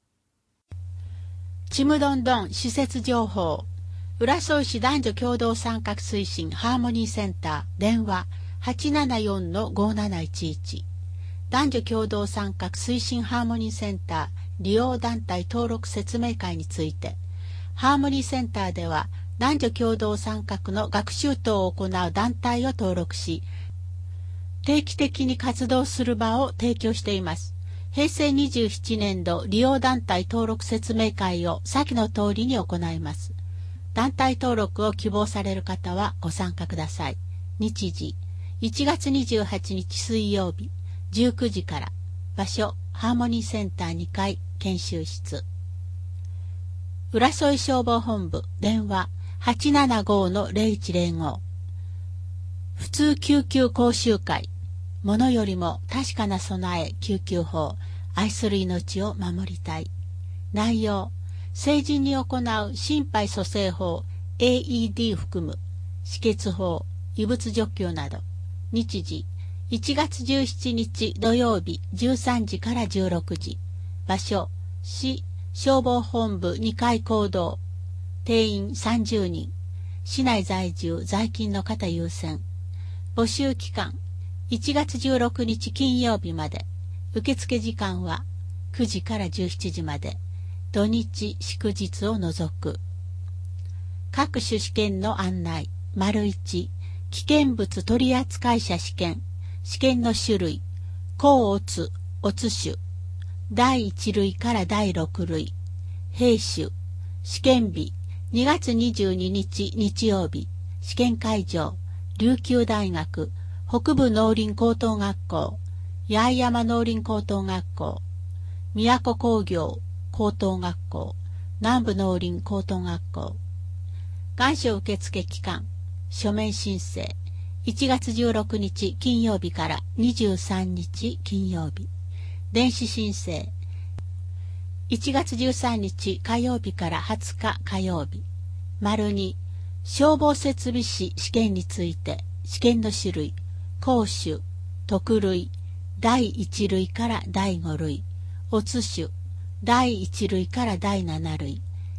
ちむどんどん施設情報。浦添市男女共同参画推進ハーモニーセンター電話 はちななよんのごなないちいち。男女共同参画推進ハーモニーセンター利用団体登録説明会について、ハーモニーセンターでは男女共同参画の学習等を行う団体を登録し、定期的に活動する場を提供しています。へいせいにじゅうななねんど利用団体登録説明会を先の通りに行います。団体登録を希望される方はご参加ください。日時、いちがつにじゅうはちにち水曜日、じゅうくじから。場所、ハーモニーセンターにかい、研修室。浦添消防本部、電話 はちななごのぜろいちぜろご。普通救急講習会。ものよりも確かな備え救急法。愛する命を守りたい。内容、成人に行う心肺蘇生法 エーイーディー 含む止血法、異物除去など。日時、いちがつじゅうしちにち土曜日じゅうさんじからじゅうろくじ。場所、市消防本部にかい講堂。定員さんじゅうにん。市内在住在勤の方優先。募集期間、いちがつじゅうろくにち金曜日まで。受付時間はくじからじゅうしちじまで。土日祝日を除く。各種試験の案内。丸いち、危険物取扱者試験。試験の種類。甲乙、乙種。だいいちるいからだいろくるい。兵種。試験日。にがつにじゅうににち日曜日。試験会場。琉球大学。北部農林高等学校。八重山農林高等学校。都工業高等学校。南部農林高等学校。願書受付期間。書面申請。いちがつじゅうろくにち金曜日からにじゅうさんにち金曜日。電子申請。いちがつじゅうさんにち火曜日からはつか火曜日。丸に、消防設備士試験について、試験の種類、講種、特類、だいいちるいからだいごるい、乙種、だいいちるいからだいななるい、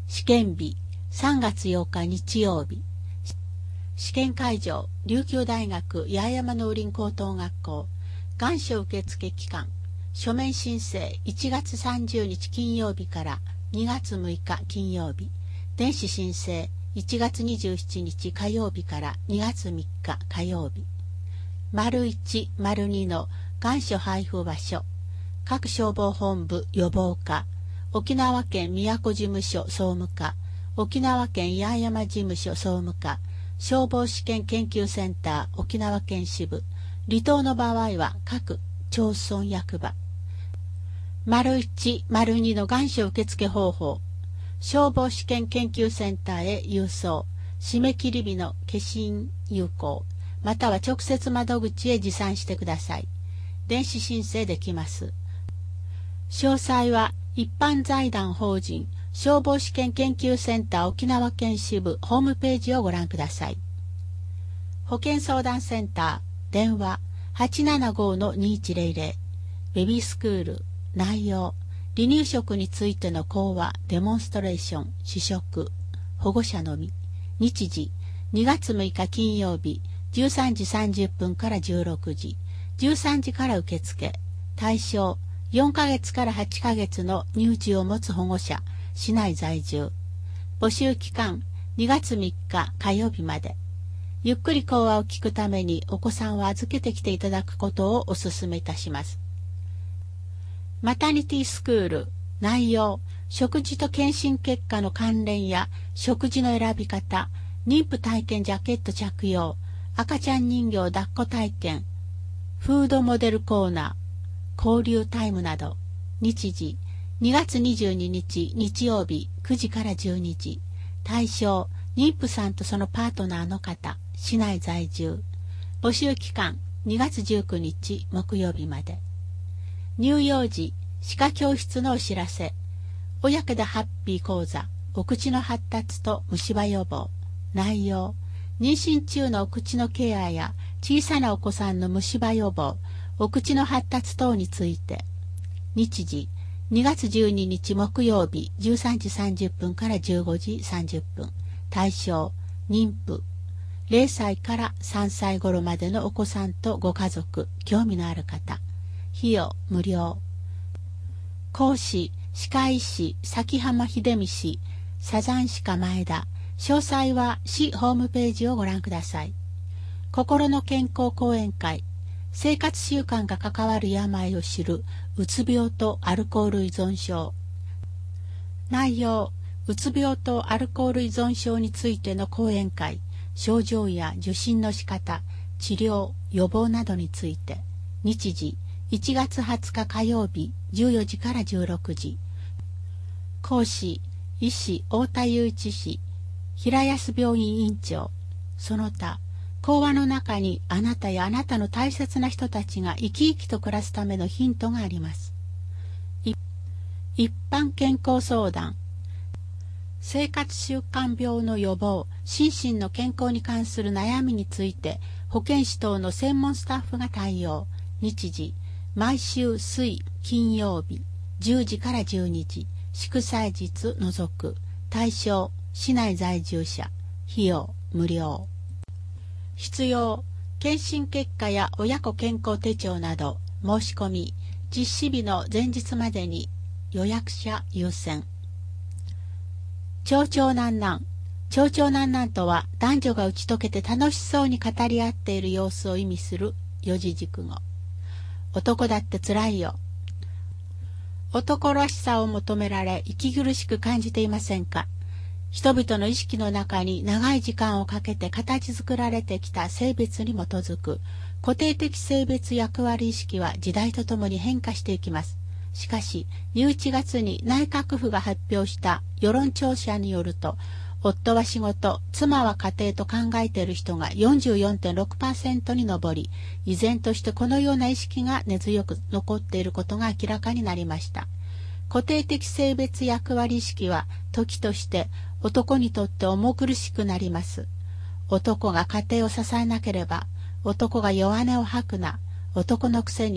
試験日さんがつようか日曜日。試験会場琉球大学八重山農林高等学校。願書受付期間書面申請いちがつさんじゅうにち金曜日からにがつむいか金曜日。電子申請いちがつにじゅうしちにち火曜日からにがつみっか火曜日。丸いち、丸にの願書配布場所。各消防本部予防課、沖縄県宮古事務所総務課、沖縄県八重山事務所総務課、消防試験研究センター沖縄県支部。離島の場合は各町村役場。丸いち、丸にの願書受付方法。消防試験研究センターへ郵送。締め切り日の消印有効。または直接窓口へ持参してください。電子申請できます。詳細は一般財団法人消防試験研究センター沖縄県支部ホームページをご覧ください。保健相談センター電話 はちななごのにいちゼロゼロ。ベビースクール内容離乳食についての講話デモンストレーション試食保護者のみ。日時にがつむいか金曜日じゅうさんじさんじゅっぷんからじゅうろくじ、じゅうさんじから受付。対象よんかげつからはちかげつの乳児を持つ保護者、市内在住。募集期間にがつみっか火曜日まで。ゆっくり講話を聞くためにお子さんを預けてきていただくことをお勧めいたします。マタニティスクール内容食事と検診結果の関連や食事の選び方、妊婦体験ジャケット着用、赤ちゃん人形抱っこ体験、フードモデルコーナー、交流タイムなど。日時にがつにじゅうににち日曜日くじからじゅうにじ。対象妊婦さんとそのパートナーの方、市内在住。募集期間にがつじゅうくにち木曜日まで。乳幼児歯科教室のお知らせ。親子でハッピー講座、お口の発達と虫歯予防。内容妊娠中のお口のケアや小さなお子さんの虫歯予防、お口の発達等について。日時にがつじゅうににち木曜日じゅうさんじさんじゅっぷんからじゅうごじさんじゅっぷん。対象妊婦ゼロさいからさんさい頃までのお子さんとご家族、興味のある方。費用無料。講師歯科医師崎浜秀美氏、サザン歯科前田。詳細は市ホームページをご覧ください。心の健康講演会。生活習慣が関わる病を知るうつ病とアルコール依存症。内容うつ病とアルコール依存症についての講演会。症状や受診の仕方、治療、予防などについて。日時いちがつはつか火曜日じゅうよじからじゅうろくじ。講師医師太田雄一氏、平安病院院長。その他講話の中にあなたやあなたの大切な人たちが生き生きと暮らすためのヒントがあります。一般健康相談。生活習慣病の予防、心身の健康に関する悩みについて保健師等の専門スタッフが対応。日時毎週水金曜日じゅうじからじゅうにじ。祝祭日除く。対象市内在住者。費用無料。必要検診結果や親子健康手帳など。申し込み実施日の前日までに。予約者優先。長長男々。長長男々とは男女が打ち解けて楽しそうに語り合っている様子を意味する四字熟語。男だってつらいよ。男らしさを求められ息苦しく感じていませんか。人々の意識の中に長い時間をかけて形作られてきた性別に基づく固定的性別役割意識は時代とともに変化していきます。しかしじゅういちがつに内閣府が発表した世論調査によると、夫は仕事、妻は家庭と考えている人が よんじゅうよんてんろくパーセント に上り、依然としてこのような意識が根強く残っていることが明らかになりました。固定的性別役割意識は時として男にとって重苦しくなります。男が家庭を支えなければ、男が弱音を吐くな、男のくせに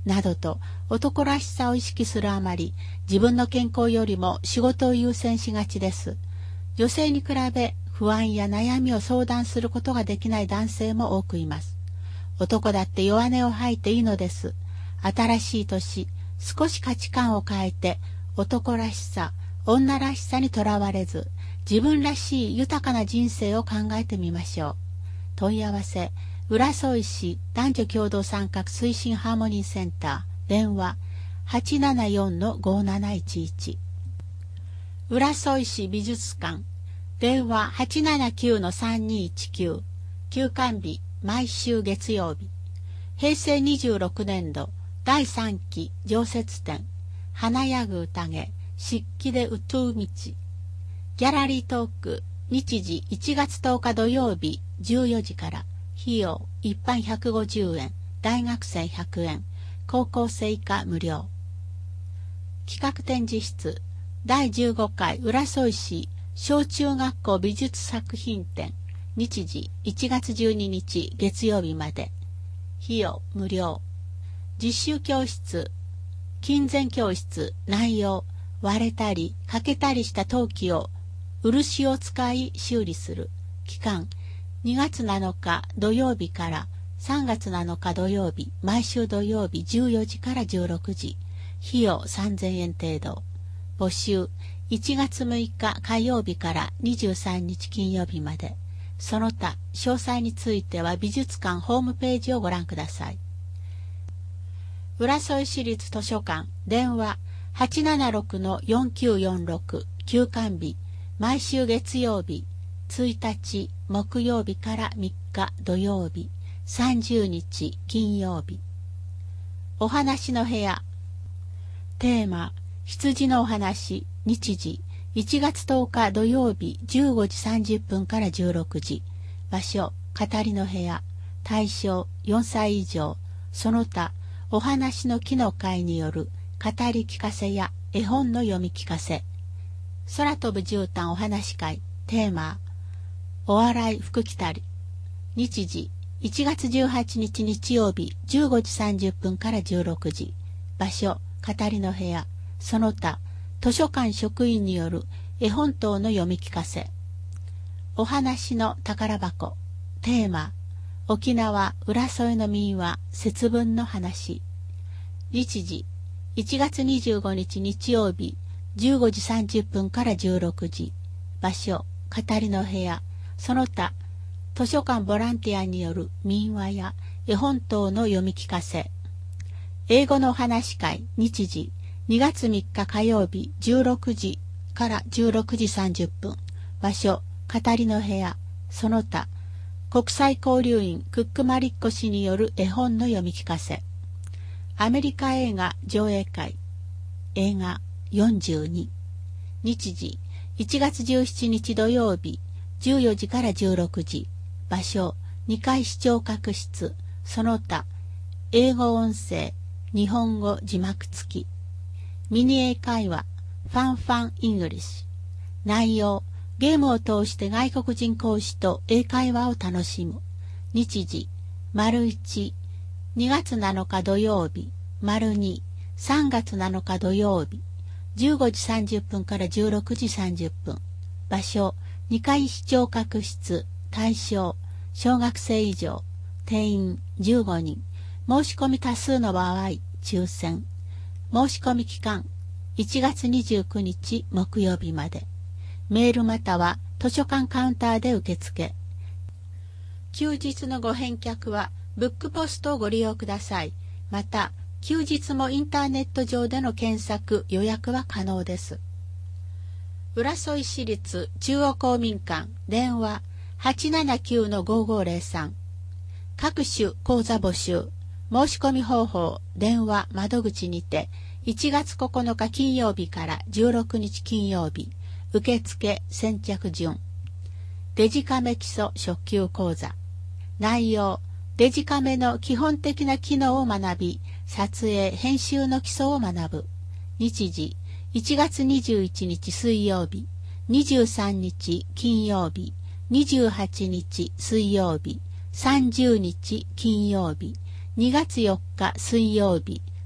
などと男らしさを意識するあまり、自分の健康よりも仕事を優先しがちです。女性に比べ不安や悩みを相談することができない男性も多くいます。男だって弱音を吐いていいのです。新しい年、少し価値観を変えて、男らしさ、女らしさにとらわれず、自分らしい豊かな人生を考えてみましょう。問い合わせ、浦添市男女共同参画推進ハーモニーセンター、電話 はちななよんのごなないちいち。浦添市美術館、電話 はちななきゅうのさんにいちきゅう、休館日、毎週月曜日。平成にじゅうろくねんどだいさんき常設展、花やぐ宴、漆器でうとう道。ギャラリートーク、日時いちがつとおか土曜日じゅうよじから。費用一般ひゃくごじゅうえん、大学生ひゃくえん、高校生以下無料。企画展示室、だいじゅうごかい浦添市小中学校美術作品展、日時いちがつじゅうににち月曜日まで。費用無料。実習教室、金銭教室。内容、割れたり欠けたりした陶器を漆を使い修理する。期間にがつなのか土曜日からさんがつなのか土曜日、毎週土曜日じゅうよじからじゅうろくじ。費用さんぜんえん程度。募集いちがつむいか火曜日からにじゅうさんにち金曜日まで。その他詳細については美術館ホームページをご覧ください。浦添市立図書館、電話 はちななろくのよんきゅうよんろく、休館日、毎週月曜日、ついたち木曜日からみっか土曜日、さんじゅうにち金曜日。お話の部屋。テーマ、羊のお話。日時いちがつとおか土曜日じゅうごじさんじゅっぷんからじゅうろくじ。場所、語りの部屋。対象よんさい以上。その他お話の木の会による語り聞かせや絵本の読み聞かせ。空飛ぶ絨毯お話会。テーマ、お笑い福来たり。日時いちがつじゅうはちにち日曜日じゅうごじさんじゅっぷんからじゅうろくじ。場所、語りの部屋。その他図書館職員による絵本等の読み聞かせ。お話の宝箱。テーマ、沖縄浦添の民話節分の話。日時いちがつにじゅうごにち日曜日じゅうごじさんじゅっぷんからじゅうろくじ。場所、語りの部屋。その他図書館ボランティアによる民話や絵本等の読み聞かせ。英語のお話会。日時にがつみっか火曜日じゅうろくじからじゅうろくじさんじゅっぷん。場所、語りの部屋。その他国際交流員クックマリッコ氏による絵本の読み聞かせ。アメリカ映画上映会。映画よんじゅうに。日時いちがつじゅうしちにち土曜日じゅうよじからじゅうろくじ。場所、にかい視聴覚室。その他英語音声、日本語字幕付き。ミニ英会話、ファンファンイングリッシュ。内容、ゲームを通して外国人講師と英会話を楽しむ。日時、丸いち、にがつなのか土曜日、丸に、さんがつなのか土曜日、じゅうごじさんじゅっぷんからじゅうろくじさんじゅっぷん。場所、にかい視聴覚室。対象、小学生以上。定員じゅうごにん。申し込み多数の場合、抽選。申し込み期間いちがつにじゅうくにち木曜日まで。メールまたは図書館カウンターで受付。休日のご返却はブックポストをご利用ください。また休日もインターネット上での検索予約は可能です。浦添市立中央公民館。電話 はちななきゅうのごごぜろさん。各種講座募集。申し込み方法、電話窓口にていちがつここのか金曜日からじゅうろくにち金曜日。受付先着順。デジカメ基礎初級講座。内容、デジカメの基本的な機能を学び、撮影編集の基礎を学ぶ。日時いちがつにじゅういちにち水曜日、にじゅうさんにち金曜日、にじゅうはちにち水曜日、さんじゅうにち金曜日、にがつよっか水曜日、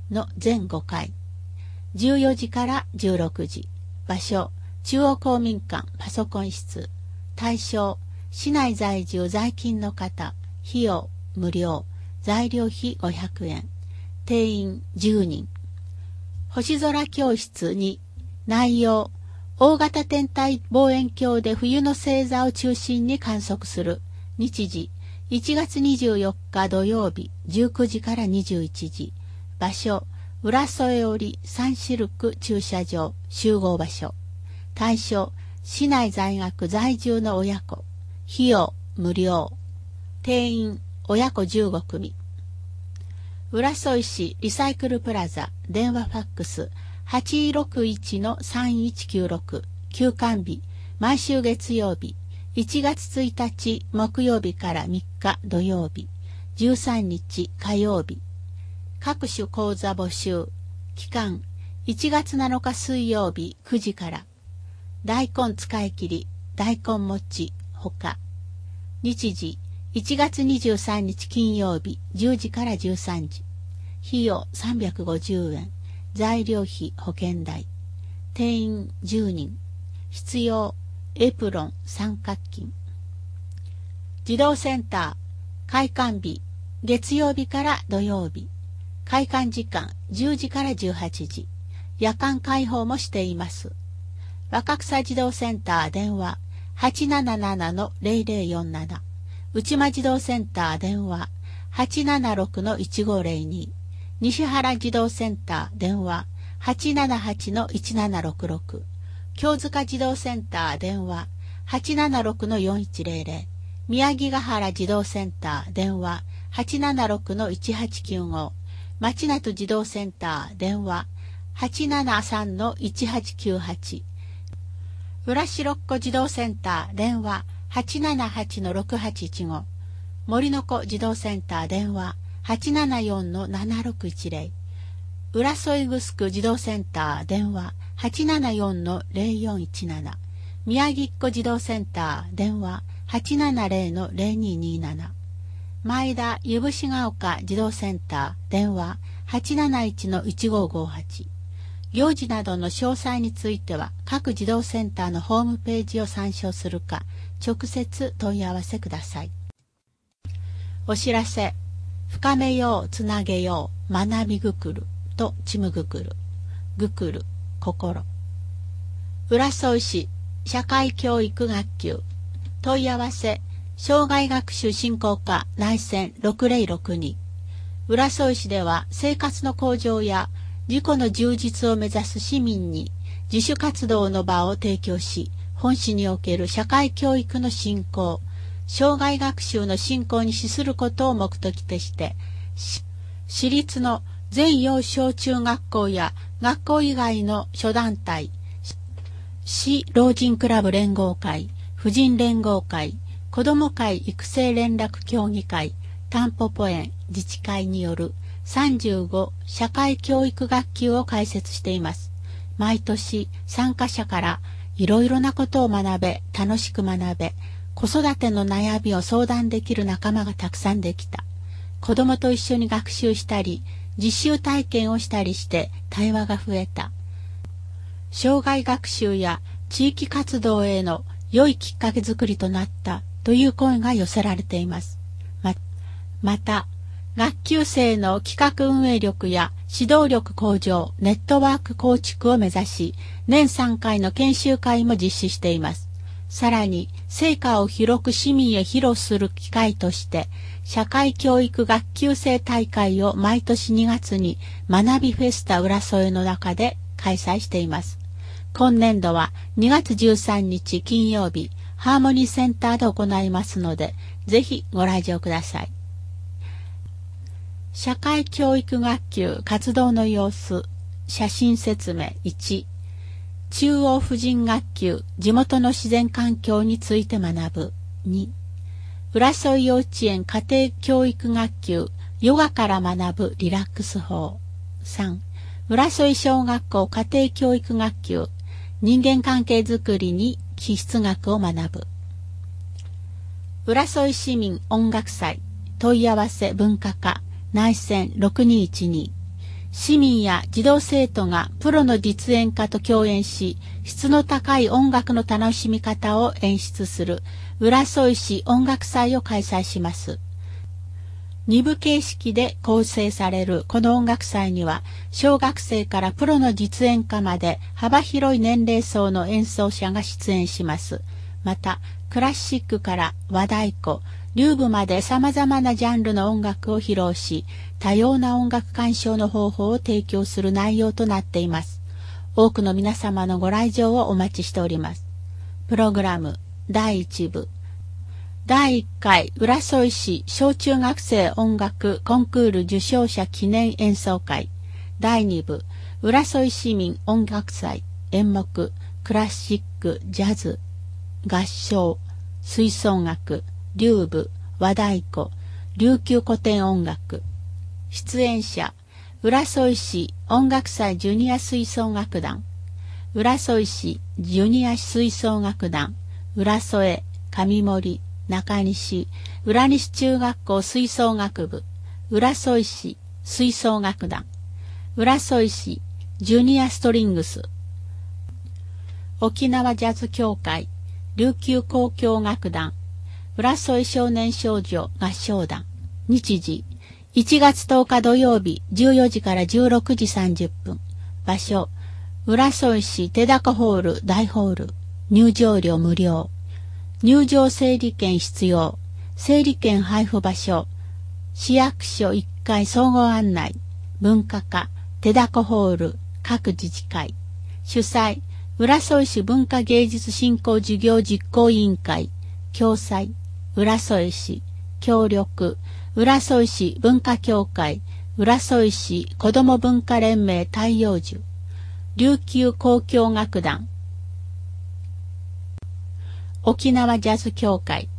の全ごかい。じゅうよじからじゅうろくじ。場所、中央公民館パソコン室。対象、市内在住在勤の方。費用、無料。材料費ごひゃくえん。定員じゅうにん。星空教室に、内容、大型天体望遠鏡で冬の星座を中心に観測する。日時、いちがつにじゅうよっか土曜日、じゅうくじからにじゅういちじ。場所、浦添織サンシルク駐車場、集合場所。対象、市内在学在住の親子。費用、無料。定員、親子じゅうごくみ。浦添市リサイクルプラザ、電話ファックス、はちろくいちのさんいちきゅうろく。休館日、毎週月曜日。いちがつついたち木曜日からみっか土曜日。じゅうさんにち火曜日。各種講座募集。期間、いちがつなのか水曜日くじから。大根使い切り、大根餅、ほか。日時、いちがつにじゅうさんにち金曜日じゅうじからじゅうさんじ。費用さんびゃくごじゅうえん。材料費保険代。定員じゅうにん。必要エプロン三角巾。児童センター開館日月曜日から土曜日。開館時間じゅうじからじゅうはちじ。夜間開放もしています。若草児童センター電話 はちななななのゼロゼロよんなな。内間児童センター電話 はちななろくのいちごゼロに。西原児童センター電話 はちななはちのいちななろくろく。京塚児童センター電話 はちななろくのよんいちゼロゼロ。宮城ヶ原児童センター電話 はちななろくのいちはちきゅうご。町名児童センター電話 はちななさんのいちはちきゅうはち。浦白子児童センター電話 はちななはちのろくはちいちご。森の子児童センター電話 はちななよんのななろくいちゼロ。浦添城児童センター電話 はちななよんのゼロよんいちなな。宮城っ子児童センター電話 はちななゼロのゼロにになな。前田湯伏ヶ丘児童センター電話 はちなないちのいちごごはち。行事などの詳細については各児童センターのホームページを参照するか直接問い合わせください。お知らせ。深めようつなげよう学びぐくるとちむぐくる。ぐくる心。浦添市社会教育学級。問い合わせ。障害学習振興課内線ろくゼロろくに。浦添市では生活の向上や自己の充実を目指す市民に自主活動の場を提供し、本市における社会教育の振興、障害学習の振興に資することを目的として、市立の全幼小中学校や学校以外の諸団体、市老人クラブ連合会、婦人連合会、子ども会育成連絡協議会、タンポポ園自治会によるさんじゅうご社会教育学級を開設しています。毎年参加者からいろいろなことを学べ、楽しく学べ、子育ての悩みを相談できる仲間がたくさんできた。子供と一緒に学習したり、実習体験をしたりして対話が増えた。障害学習や地域活動への良いきっかけづくりとなったという声が寄せられています。ま、また、学級生の企画運営力や指導力向上、ネットワーク構築を目指し、年さんかいの研修会も実施しています。さらに、成果を広く市民へ披露する機会として、社会教育学級生大会を毎年にがつに学びフェスタ浦添の中で開催しています。今年度はにがつじゅうさんにち金曜日、ハーモニーセンターで行いますので、ぜひご来場ください。社会教育学級活動の様子、写真説明いち、中央婦人学級地元の自然環境について学ぶに、浦添幼稚園家庭教育学級ヨガから学ぶリラックス法さん、浦添小学校家庭教育学級人間関係づくりに気質学を学ぶ。浦添市民音楽祭問い合わせ文化課内線ろくにいちに。 市民や児童生徒がプロの実演家と共演し、質の高い音楽の楽しみ方を演出する浦添市音楽祭を開催します。に部形式で構成されるこの音楽祭には、小学生からプロの実演家まで幅広い年齢層の演奏者が出演します。また、クラシックから和太鼓、流舞まで様々なジャンルの音楽を披露し、多様な音楽鑑賞の方法を提供する内容となっています。多くの皆様のご来場をお待ちしております。プログラムだいいち部。だいいっかい浦添市小中学生音楽コンクール受賞者記念演奏会。だいに部浦添市民音楽祭演目クラシック、ジャズ、合唱、吹奏楽、流舞、和太鼓、琉球古典音楽。出演者浦添市音楽祭ジュニア吹奏楽団、浦添市ジュニア吹奏楽団、浦添、上森、中西、浦西中学校吹奏楽部、浦添市吹奏楽団、浦添市ジュニアストリングス、沖縄ジャズ協会、琉球交響楽団、浦添少年少女合唱団。日時いちがつとおか土曜日じゅうよじからじゅうろくじさんじゅっぷん。場所浦添市手高ホール大ホール。入場料無料。入場整理券必要。整理券配布場所市役所いっかい総合案内。文化課手高ホール各自治会。主催浦添市文化芸術振興事業実行委員会。共催浦添市。協力浦添市文化協会、浦添市子ども文化連盟太陽樹、琉球交響楽団、沖縄ジャズ協会。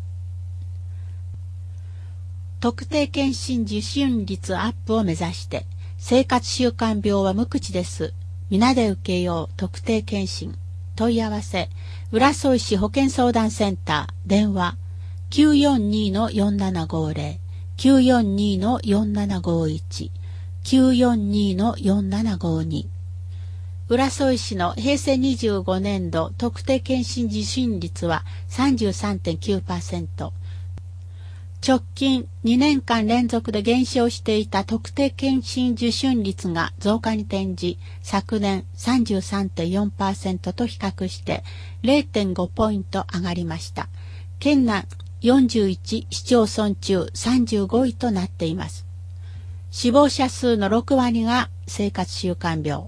特定健診受診率アップを目指して、生活習慣病は無口です。皆で受けよう特定健診。問い合わせ、浦添市保健相談センター、電話、きゅうよんにのよんななごぜろ、きゅうよんにのよんななごいち、きゅうよんにのよんななごに。浦添市のへいせいにじゅうごねんど特定健診受診率は さんじゅうさんてんきゅうパーセント。直近にねんかん連続で減少していた特定健診受診率が増加に転じ、昨年 さんじゅうさんてんよんパーセント と比較して れいてんごポイント上がりました。県内よんじゅういち市町村中さんじゅうごいとなっています。死亡者数のろくわりが生活習慣病。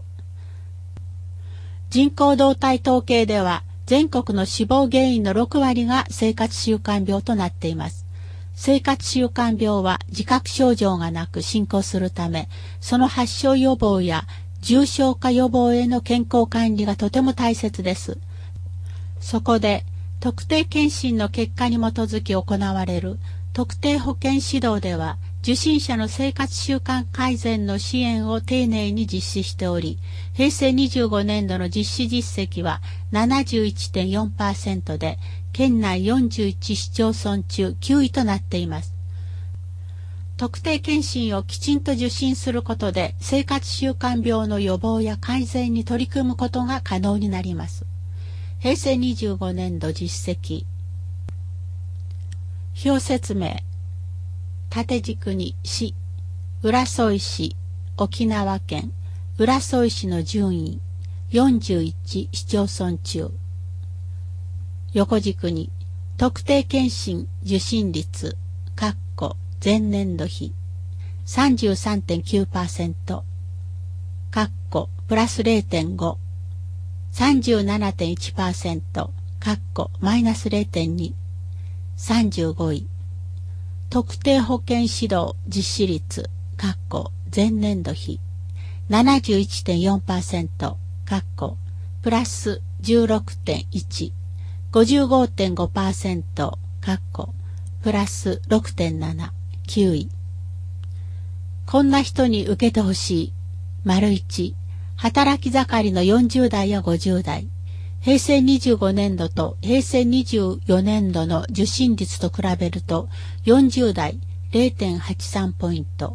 人口動態統計では全国の死亡原因のろくわりが生活習慣病となっています。生活習慣病は自覚症状がなく進行するため、その発症予防や重症化予防への健康管理がとても大切です。そこで、特定健診の結果に基づき行われる特定保健指導では、受診者の生活習慣改善の支援を丁寧に実施しており、へいせいにじゅうごねんどの実施実績は ななじゅういちてんよんパーセント で、県内よんじゅういち市町村中きゅういとなっています。特定健診をきちんと受診することで、生活習慣病の予防や改善に取り組むことが可能になります。へいせいにじゅうごねんど実績。表説明。縦軸に市、浦添市、沖縄県、浦添市の順位、よんじゅういち市町村中。横軸に、特定健診受診率、括弧前年度比、さんじゅうさんてんきゅうパーセント、括弧プラス れいてんご、さんじゅうななてんいちパーセント、括弧マイナス れいてんに、さんじゅうごい。特定保健指導実施率、括弧前年度比、ななじゅういちてんよんパーセント、括弧プラス じゅうろくてんいち、ごじゅうごてんごパーセント、括弧プラス ろくてんなな、きゅうい。こんな人に受けてほしい。丸いち、働き盛りのよんじゅうだいやごじゅうだい。へいせいにじゅうごねんどとへいせいにじゅうよねんどの受診率と比べると、よんじゅうだい れいてんはちさんポイント、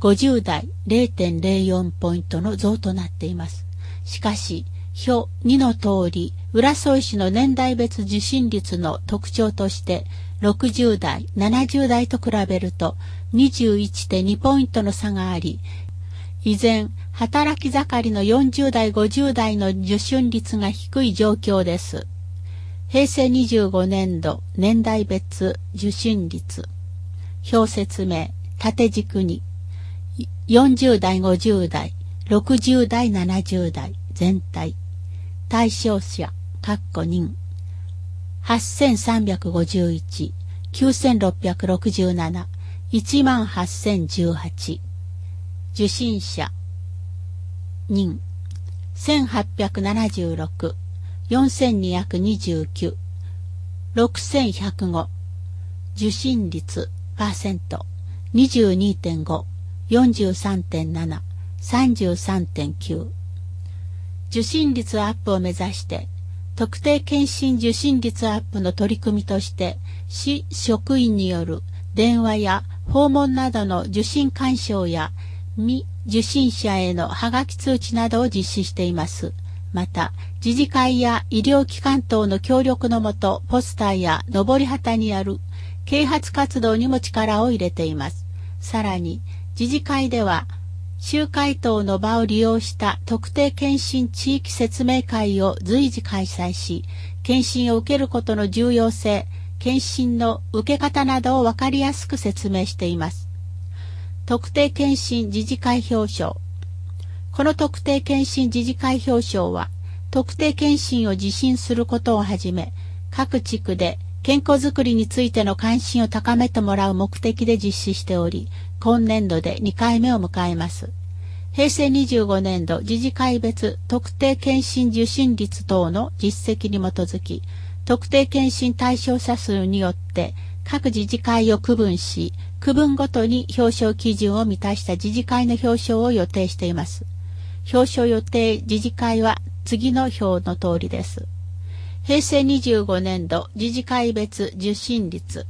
ごじゅう代 れいてんれいよん ポイントの増となっています。しかし、表にの通り、浦添市の年代別受診率の特徴として、ろくじゅう代、ななじゅう代と比べると にじゅういってんに ポイントの差があり、依然、働き盛りのよんじゅう代、ごじゅう代の受診率が低い状況です。平成にじゅうごねん度年代別受診率。表説明、縦軸に、よんじゅう代、ごじゅう代、ろくじゅう代、ななじゅう代、全体。対象者、括弧人。はっせんさんびゃくごじゅういち、きゅうせんろっぴゃくろくじゅうなな、いちまんはっせんじゅうはち。受診者、人、せんはっぴゃくななじゅうろく、よんせんにひゃくにじゅうきゅう、ろくせんひゃくご。受診率、パーセント、にじゅうにてんご、よんじゅうさんてんなな、さんじゅうさんてんきゅう。受診率アップを目指して、特定健診受診率アップの取り組みとして、市職員による電話や訪問などの受診勧奨や未受診者へのはがき通知などを実施しています。また、自治会や医療機関等の協力のもと、ポスターや上り旗にある啓発活動にも力を入れています。さらに、自治会では、集会等の場を利用した特定健診地域説明会を随時開催し、健診を受けることの重要性、健診の受け方などを分かりやすく説明しています。特定健診自治会表彰。この特定健診自治会表彰は、特定健診を受診することをはじめ、各地区で健康づくりについての関心を高めてもらう目的で実施しており、今年度でにかいめを迎えます。平成にじゅうごねん度自治会別特定健診受診率等の実績に基づき、特定健診対象者数によって各自治会を区分し、区分ごとに表彰基準を満たした自治会の表彰を予定しています。表彰予定自治会は次の表の通りです。平成にじゅうごねん度自治会別受診率。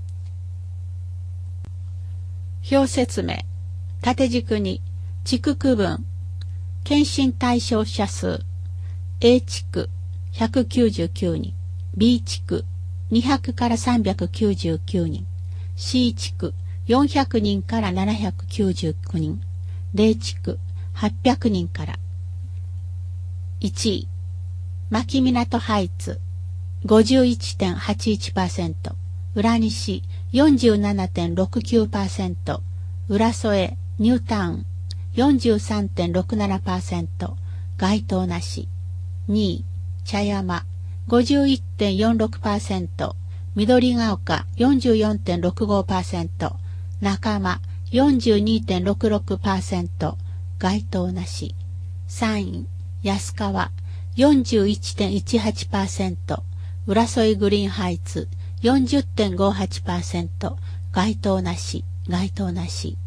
表説明。縦軸に、地区区分。健診対象者数。A 地区ひゃくきゅうじゅうきゅうにん。B 地区にひゃくからさんびゃくきゅうじゅうきゅうにん。C 地区よんひゃくにんからななひゃくきゅうじゅうきゅうにん。D 地区はっぴゃくにんから。いちい、牧港ハイツ ごじゅういってんはちいちパーセント、浦西 よんじゅうななてんろくきゅうパーセント、浦添ニュータウン よんじゅうさんてんろくななパーセント、該当なし。にい、茶山 ごじゅういってんよんろくパーセント、緑が丘 よんじゅうよんてんろくごパーセント、仲間 よんじゅうにてんろくろくパーセント、該当なし。さんい、安川 よんじゅういちてんいちはちパーセント、浦添グリーンハイツ よんじゅってんごはちパーセント、該当なし、該当なし。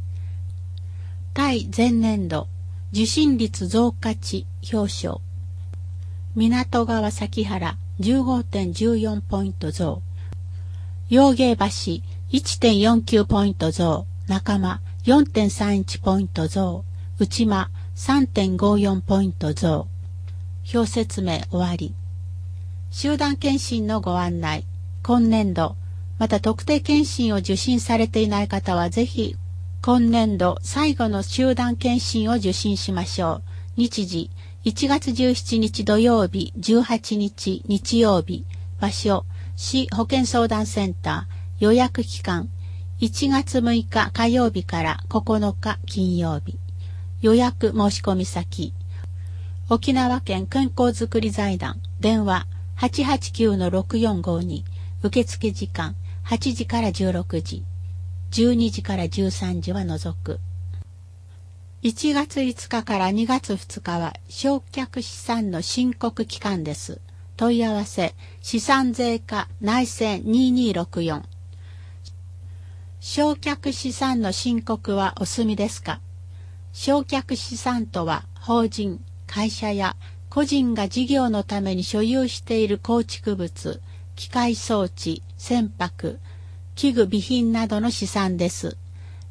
対前年度受診率増加値表彰。港川崎原 じゅうごてんいちよん ポイント増。陽芸橋 いってんよんきゅう ポイント増。仲間 よんてんさんいち ポイント増。内間 さんてんごよん ポイント増。表説明終わり。集団検診のご案内。今年度、また特定検診を受診されていない方はぜひ、今年度最後の集団検診を受診しましょう。日時、いちがつじゅうしちにち土曜日、じゅうはちにち日曜日。場所、市保健相談センター。予約期間、いちがつむいか火曜日からここのか金曜日。予約申し込み先。沖縄県健康づくり財団。電話 はちはちきゅうのろくよんごに。受付時間はちじからじゅうろくじ。じゅうにじからじゅうさんじは除く。いちがついつかからにがつふつかは償却資産の申告期間です。問い合わせ、資産税課内政ににろくよん。償却資産の申告はお済みですか？償却資産とは、法人、会社や個人が事業のために所有している構築物、機械装置、船舶、器具備品などの資産です。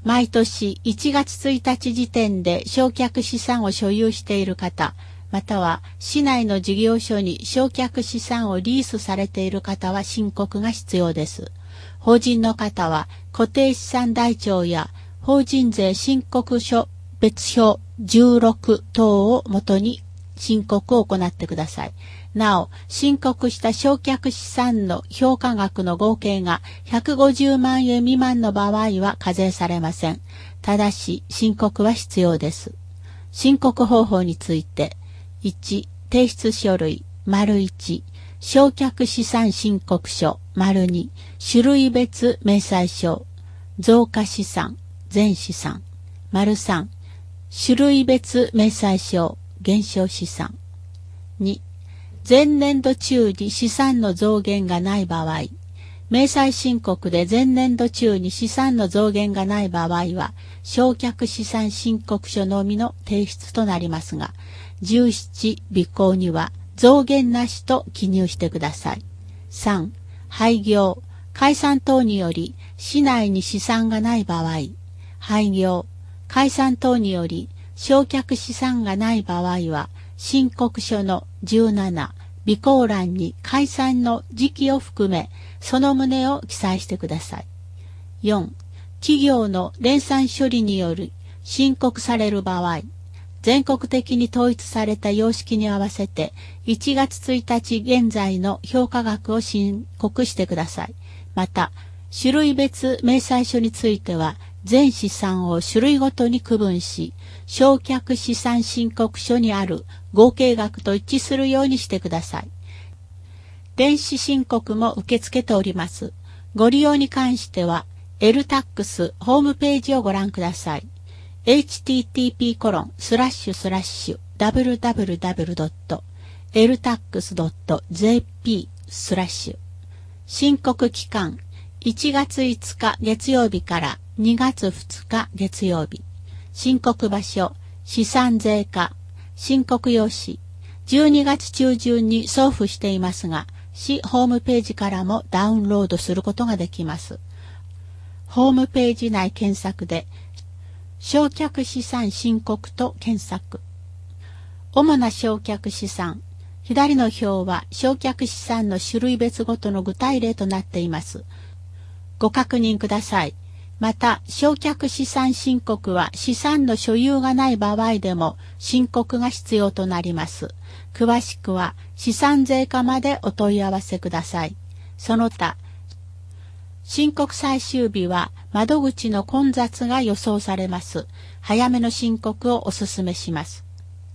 毎年いちがつついたち時点で償却資産を所有している方、または市内の事業所に償却資産をリースされている方は申告が必要です。法人の方は固定資産台帳や法人税申告書別表じゅうろく等をもとに申告を行ってください。なお、申告した償却資産の評価額の合計がひゃくごじゅうまんえん未満の場合は課税されません。ただし、申告は必要です。申告方法について、いち、提出書類、丸いち、償却資産申告書、丸に、種類別明細書、増加資産、全資産、丸さん、種類別明細書、減少資産。に、前年度中に資産の増減がない場合、明細申告で前年度中に資産の増減がない場合は、償却資産申告書のみの提出となりますが、じゅうななびこうには増減なしと記入してください。さん、廃業、解散等により市内に資産がない場合、廃業、解散等により償却資産がない場合は、申告書のじゅうなな、備考欄に解散の時期を含め、その旨を記載してください。よん、企業の連産処理により申告される場合、全国的に統一された様式に合わせて、いちがつついたち現在の評価額を申告してください。また、種類別明細書については、全資産を種類ごとに区分し、償却資産申告書にある合計額と一致するようにしてください。電子申告も受け付けております。ご利用に関しては、エルタックス ホームページをご覧ください。エイチティーティーピーコロンスラッシュスラッシュダブリューダブリューダブリュードットエルタックスドットジェーピースラッシュ申告期間いちがついつか月曜日からにがつふつか月曜日。申告場所、資産税課、申告用紙、じゅうにがつちゅうじゅんに送付していますが、市ホームページからもダウンロードすることができます。ホームページ内検索で、償却資産申告と検索。主な償却資産。左の表は償却資産の種類別ごとの具体例となっています。ご確認ください。また、償却資産申告は資産の所有がない場合でも申告が必要となります。詳しくは資産税課までお問い合わせください。その他、申告最終日は窓口の混雑が予想されます。早めの申告をお勧めします。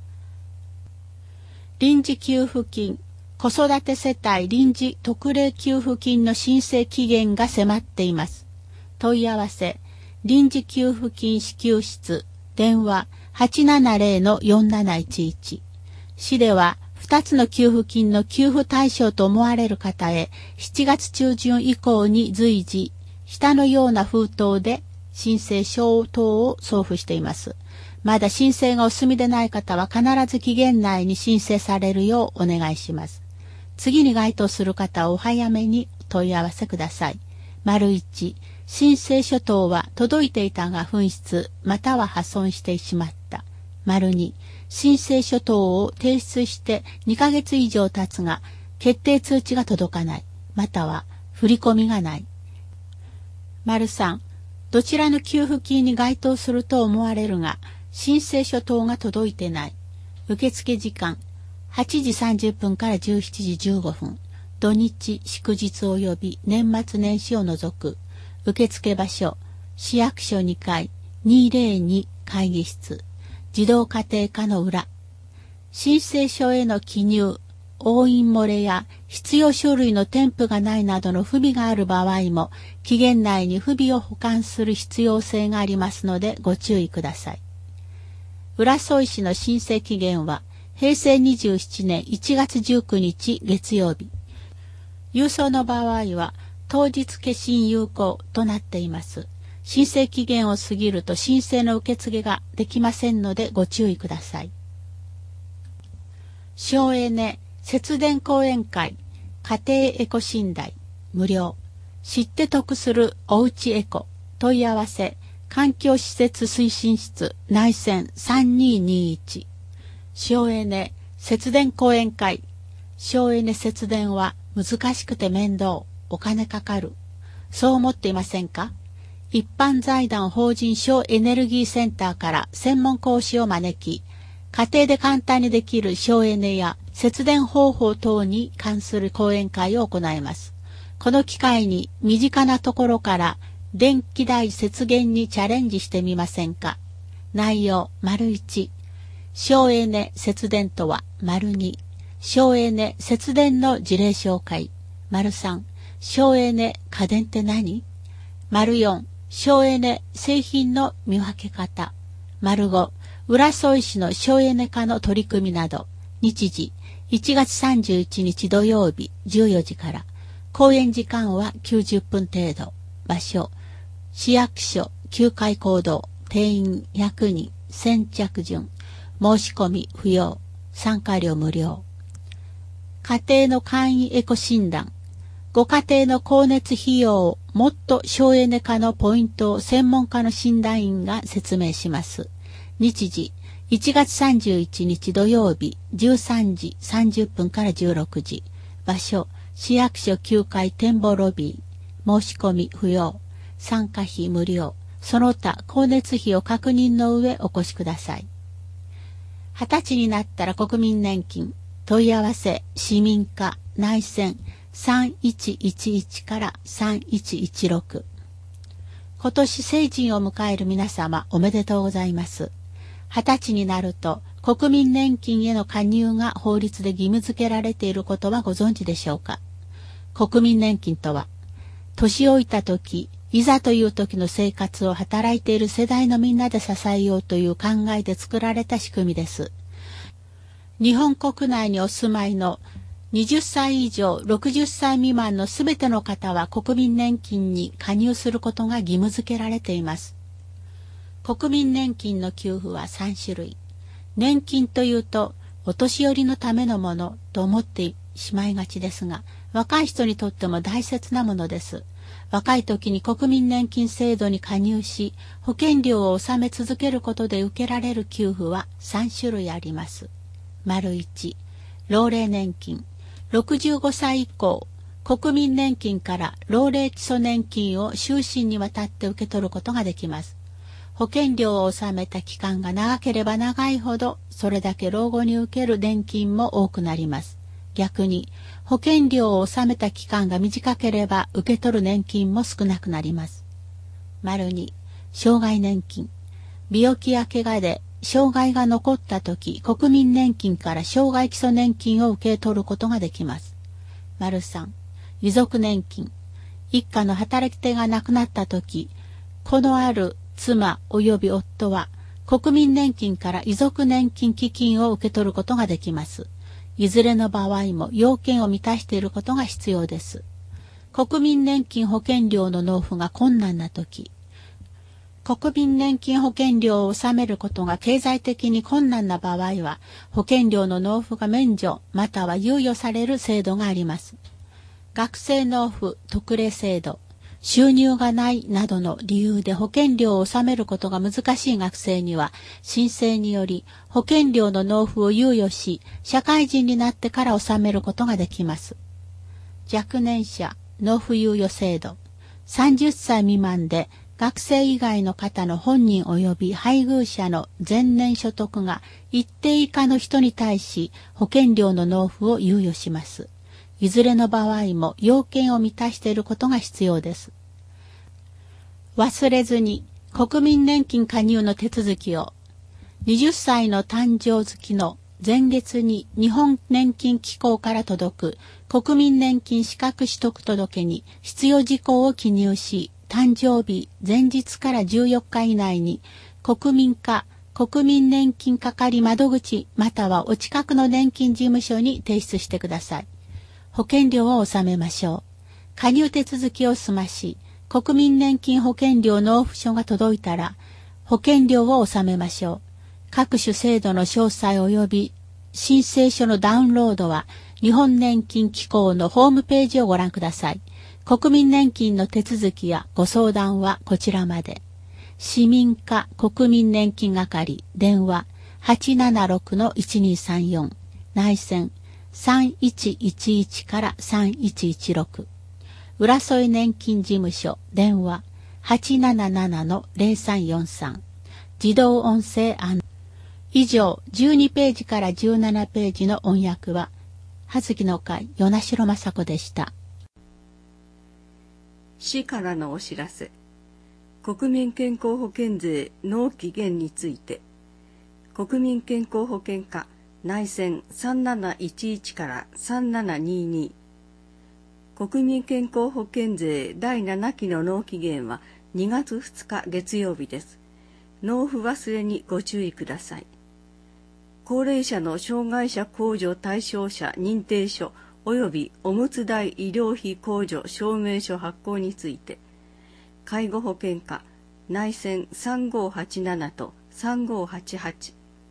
臨時給付金、子育て世帯臨時特例給付金の申請期限が迫っています。問い合わせ、臨時給付金支給室、電話 はちななぜろのよんなないちいち。市では、ふたつの給付金の給付対象と思われる方へ、しちがつちゅうじゅん以降に随時、下のような封筒で申請書等を送付しています。まだ申請がお済みでない方は必ず期限内に申請されるようお願いします。次に該当する方はお早めに問い合わせください。丸いち、申請書等は届いていたが紛失または破損してしまった。丸に、申請書等を提出してにかげつ以上経つが決定通知が届かない。または振り込みがない。丸さん、どちらの給付金に該当すると思われるが申請書等が届いてない。受付時間はちじさんじゅっぷんからじゅうしちじじゅうごふん。土日、祝日及び年末年始を除く。受付場所、市役所にかい、にひゃくに会議室、児童家庭課の裏。申請書への記入、押印漏れや必要書類の添付がないなどの不備がある場合も、期限内に不備を補完する必要性がありますのでご注意ください。浦添市の申請期限は、へいせいにじゅうななねんいちがつじゅうくにち月曜日。郵送の場合は、当日消印有効となっています。申請期限を過ぎると申請の受付ができませんのでご注意ください。省エネ節電講演会家庭エコ寝台無料知って得するおうちエコ問い合わせ環境施設推進室内線さんにーにーいち省エネ節電講演会。省エネ節電は難しくて面倒、お金かかる。そう思っていませんか？一般財団法人省エネルギーセンターから専門講師を招き、家庭で簡単にできる省エネや節電方法等に関する講演会を行います。この機会に身近なところから電気代節減にチャレンジしてみませんか？内容、丸一、省エネ節電とは、丸二、省エネ節電の事例紹介、丸三、省エネ家電って何？丸四、省エネ製品の見分け方、丸五、浦添市の省エネ化の取り組みなど、日時、いちがつさんじゅういちにち土曜日じゅうよじから、講演時間はきゅうじゅっぷん程度、場所、市役所きゅうかい講堂、定員ひゃくにん、先着順、申し込み不要、参加料無料。家庭の簡易エコ診断、ご家庭の光熱費用をもっと省エネ化のポイントを専門家の診断員が説明します。日時、いちがつさんじゅういちにち土曜日じゅうさんじさんじゅっぷんからじゅうろくじ。場所、市役所きゅうかい展望ロビー。申し込み不要。参加費無料。その他光熱費を確認の上お越しください。はたちになったら国民年金。問い合わせ、市民課、内線さんいちいちいちからさんいちいちろく。今年成人を迎える皆様おめでとうございます。はたちになると国民年金への加入が法律で義務付けられていることはご存知でしょうか？国民年金とは、年老いた時、いざという時の生活を働いている世代のみんなで支えようという考えで作られた仕組みです。日本国内にお住まいのはたち以上ろくじゅっさい未満のすべての方は国民年金に加入することが義務付けられています。国民年金の給付はさんしゅるい。年金というとお年寄りのためのものと思ってしまいがちですが、若い人にとっても大切なものです。若い時に国民年金制度に加入し、保険料を納め続けることで受けられる給付はさんしゅるいあります。丸一、老齢年金。ろくじゅうごさい以降、国民年金から老齢基礎年金を終身にわたって受け取ることができます。保険料を納めた期間が長ければ長いほど、それだけ老後に受ける年金も多くなります。逆に、保険料を納めた期間が短ければ受け取る年金も少なくなります。丸に、障害年金。病気や怪我で障害が残ったとき、国民年金から障害基礎年金を受け取ることができます。丸三、遺族年金。一家の働き手が亡くなったとき、子のある妻及び夫は、国民年金から遺族年金基金を受け取ることができます。いずれの場合も要件を満たしていることが必要です。国民年金保険料の納付が困難なとき、国民年金保険料を納めることが経済的に困難な場合は、保険料の納付が免除または猶予される制度があります。学生納付特例制度、収入がないなどの理由で保険料を納めることが難しい学生には、申請により保険料の納付を猶予し、社会人になってから納めることができます。若年者納付猶予制度、さんじゅっさい未満で、学生以外の方の本人及び配偶者の前年所得が一定以下の人に対し保険料の納付を猶予します。いずれの場合も要件を満たしていることが必要です。忘れずに国民年金加入の手続きをはたちの誕生月の前月に日本年金機構から届く国民年金資格取得届に必要事項を記入し、誕生日前日からじゅうよっか以内に国民課国民年金係窓口またはお近くの年金事務所に提出してください。保険料を納めましょう。加入手続きを済まし、国民年金保険料納付書が届いたら保険料を納めましょう。各種制度の詳細及び申請書のダウンロードは日本年金機構のホームページをご覧ください。国民年金の手続きやご相談はこちらまで。 市民課国民年金係電話 はちななろくのいちにさんよん 内線さんいちいちいちからさんいちいちろく浦添年金事務所電話 はちなななのゼロさんよんさん 自動音声案以上じゅうにページからじゅうななページの音訳は葉月の会与那城雅子でした。 市からのお知らせ。国民健康保険税納期限について、国民健康保険課内線さんなないちいちからさんななにーにー、国民健康保険税だいななきの納期限はにがつふつか月曜日です。納付忘れにご注意ください。高齢者の障害者控除対象者認定書及びおむつ代医療費控除証明書発行について、介護保険課内線さんごーはちななとさんごーはちはち、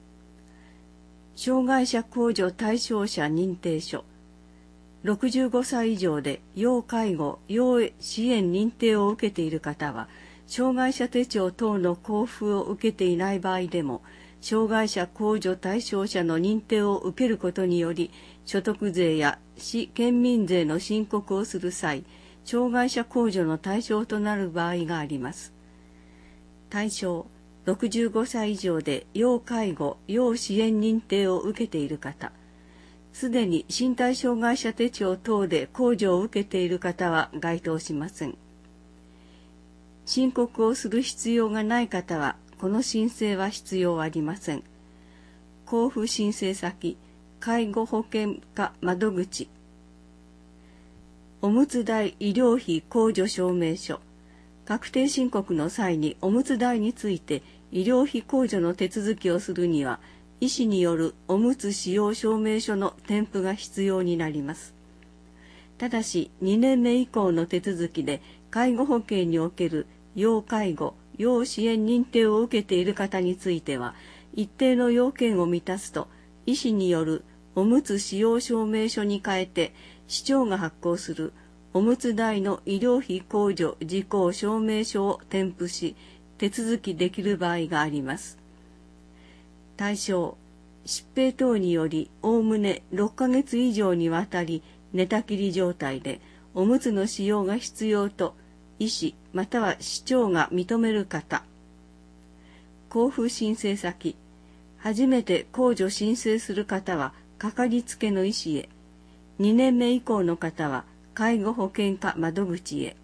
障害者控除対象者認定書、ろくじゅうごさい以上で要介護・要支援認定を受けている方は、障害者手帳等の交付を受けていない場合でも、障害者控除対象者の認定を受けることにより、所得税や市県民税の申告をする際、障害者控除の対象となる場合があります。対象、ろくじゅうごさい以上で要介護・要支援認定を受けている方、すでに身体障害者手帳等で控除を受けている方は該当しません。申告をする必要がない方は、この申請は必要ありません。交付申請先、介護保険課窓口。おむつ代医療費控除証明書。確定申告の際におむつ代について医療費控除の手続きをするには、医師によるおむつ使用証明書の添付が必要になります。ただし、にねんめ以降の手続きで介護保険における要介護・要支援認定を受けている方については、一定の要件を満たすと、医師によるおむつ使用証明書に変えて、市長が発行するおむつ代の医療費控除事項証明書を添付し、手続きできる場合があります。対象、疾病等によりおおむねろっかげつ以上にわたり寝たきり状態でおむつの使用が必要と、医師または市長が認める方。交付申請先、初めて控除申請する方はかかりつけの医師へ、にねんめ以降の方は介護保険課窓口へ。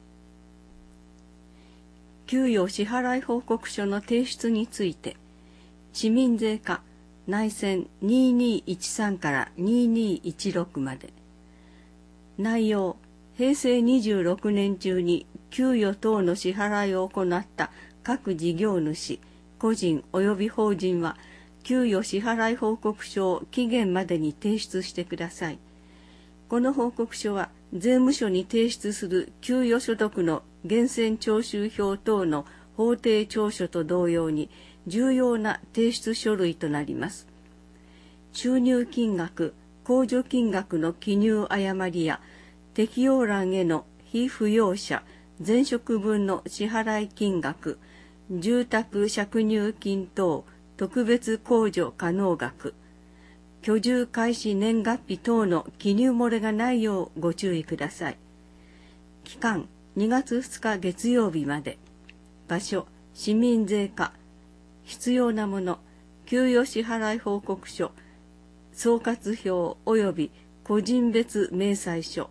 給与支払い報告書の提出について、市民税課内線ににいちさんからににいちろくまで。内容、へいせいにじゅうろくねん中に給与等の支払いを行った各事業主、個人及び法人は、給与支払い報告書を期限までに提出してください。この報告書は、税務署に提出する給与所得の源泉徴収票等の法定調書と同様に重要な提出書類となります。収入金額、控除金額の記入誤りや、適用欄への被扶養者、前職分の支払い金額、住宅借入金等、特別控除可能額、居住開始年月日等の記入漏れがないようご注意ください。期間にがつふつか月曜日まで。場所、市民税課。必要なもの、給与支払い報告書、総括表及び個人別明細書。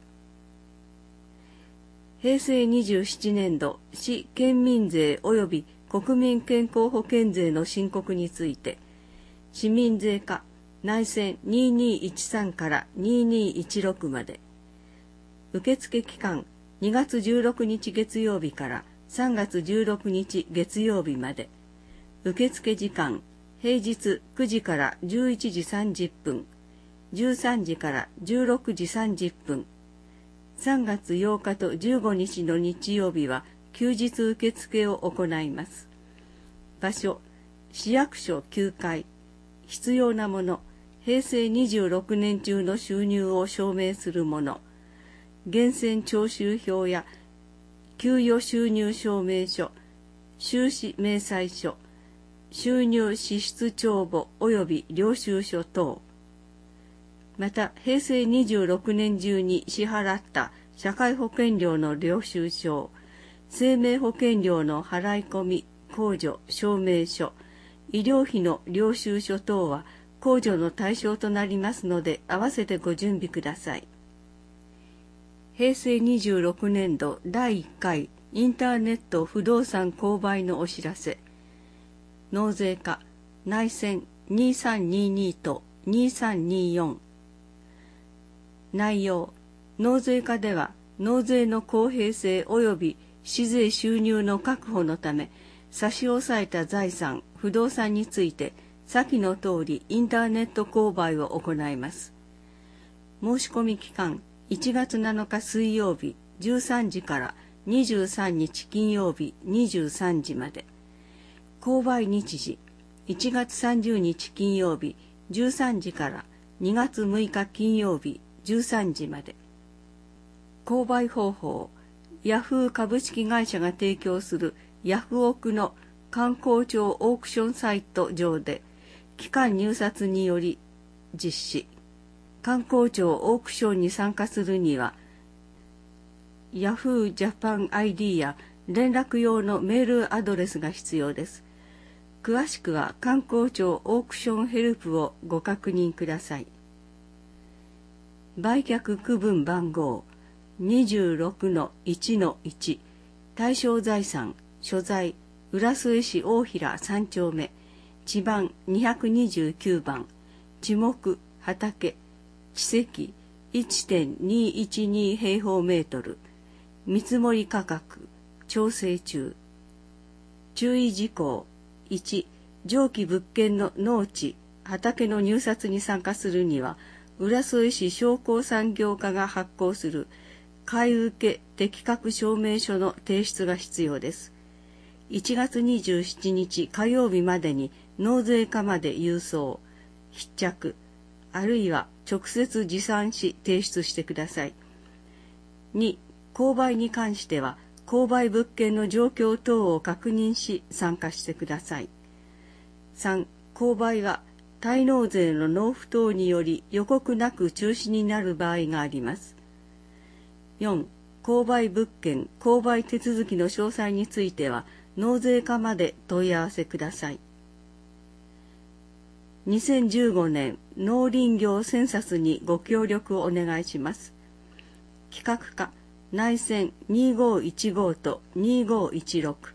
へいせいにじゅうななねん度市県民税及び国民健康保険税の申告について、市民税課内線ににいちさんからににいちろくまで。受付期間にがつじゅうろくにち月曜日からさんがつじゅうろくにち月曜日まで。受付時間平日くじからじゅういちじさんじゅっぷん、じゅうさんじからじゅうろくじさんじゅっぷん。さんがつようかとじゅうごにちの日曜日は休日受付を行います。場所、市役所きゅうかい。必要なもの、へいせいにじゅうろくねん中の収入を証明するもの、源泉徴収票や給与収入証明書、 収支明細書、収入支出帳簿及び領収書等、また平成にじゅうろくねん中に支払った社会保険料の領収書、生命保険料の払い込み、控除証明書、医療費の領収書等は控除の対象となりますので、合わせてご準備ください。平成にじゅうろくねん度だいいっかいインターネット不動産購買のお知らせ。納税課内線にさんににとにさんによん。内容、納税課では納税の公平性及び市税収入の確保のため、差し押さえた財産、不動産について、先の通りインターネット購買を行います。申し込み期間、いちがつなのか水曜日じゅうさんじからにじゅうさんにち金曜日にじゅうさんじまで。購買日時、いちがつさんじゅうにち金曜日じゅうさんじからにがつむいか金曜日じゅうさんじまで。購買方法、ヤフー株式会社が提供するヤフオクの観光庁オークションサイト上で、期間入札により実施。観光庁オークションに参加するには、ヤフージャパン アイディー や連絡用のメールアドレスが必要です。詳しくは観光庁オークションヘルプをご確認ください。売却区分番号 にじゅうろくのいちのいち 対象財産所在浦添市大平さんちょうめ地番にひゃくにじゅうきゅうばん地目畑地積 いってんにいちに 平方メートル見積もり価格調整中。注意事項いち上記物件の農地畑の入札に参加するには浦添市商工産業課が発行する買受適格証明書の提出が必要です。いちがつにじゅうしちにち火曜日までに納税課まで郵送、必着、あるいは直接持参し提出してください。に購買に関しては購買物件の状況等を確認し参加してください。さん購買は滞納税の納付等により予告なく中止になる場合があります。よん購買物件購買手続きの詳細については納税課まで問い合わせください。にせんじゅうごねん農林業センサスにご協力をお願いします。企画課内線にごいちごとにごいちろく。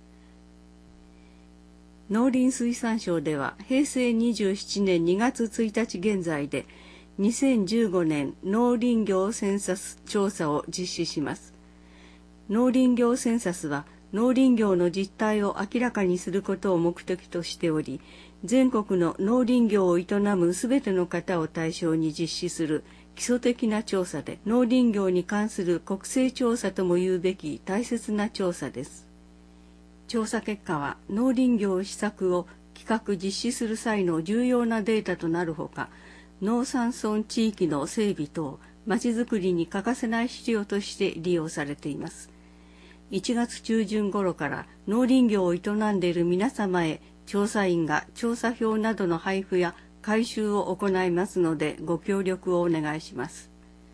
農林水産省では平成にじゅうななねんにがつついたち現在でにせんじゅうごねん農林業センサス調査を実施します。農林業センサスは農林業の実態を明らかにすることを目的としており、全国の農林業を営むすべての方を対象に実施する基礎的な調査で、農林業に関する国勢調査とも言うべき大切な調査です。調査結果は農林業施策を企画実施する際の重要なデータとなるほか、農山村地域の整備等、まちづくりに欠かせない資料として利用されています。いちがつちゅうじゅん頃から農林業を営んでいる皆様へ調査員が調査票などの配布や回収を行いますのでご協力をお願いします。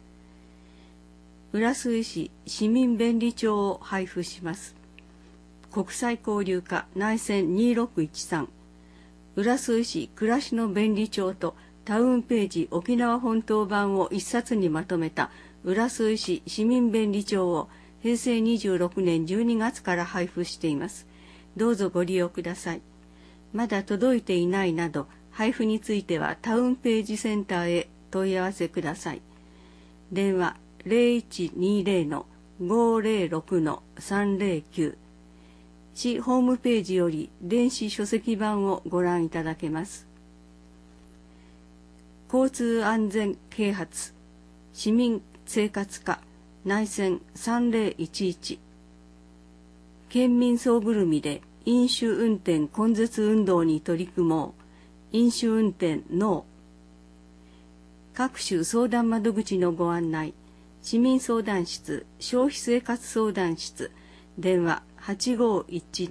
浦添市市民便利帳を配布します。国際交流課内線にろくいちさん、浦添市暮らしの便利帳とタウンページ沖縄本島版を一冊にまとめた浦添市市民便利帳を平成にじゅうろくねんじゅうにがつから配布しています。どうぞご利用ください。まだ届いていないなど、配布についてはタウンページセンターへ問い合わせください。電話 ゼロいちにゼロのごゼロろくのさんゼロきゅう。市ホームページより電子書籍版をご覧いただけます。交通安全啓発市民生活課内線さんゼロいちいち。県民総ぐるみで飲酒運転根絶運動に取り組もう。飲酒運転ノー。各種相談窓口のご案内。市民相談室消費生活相談室電話 はちごいちの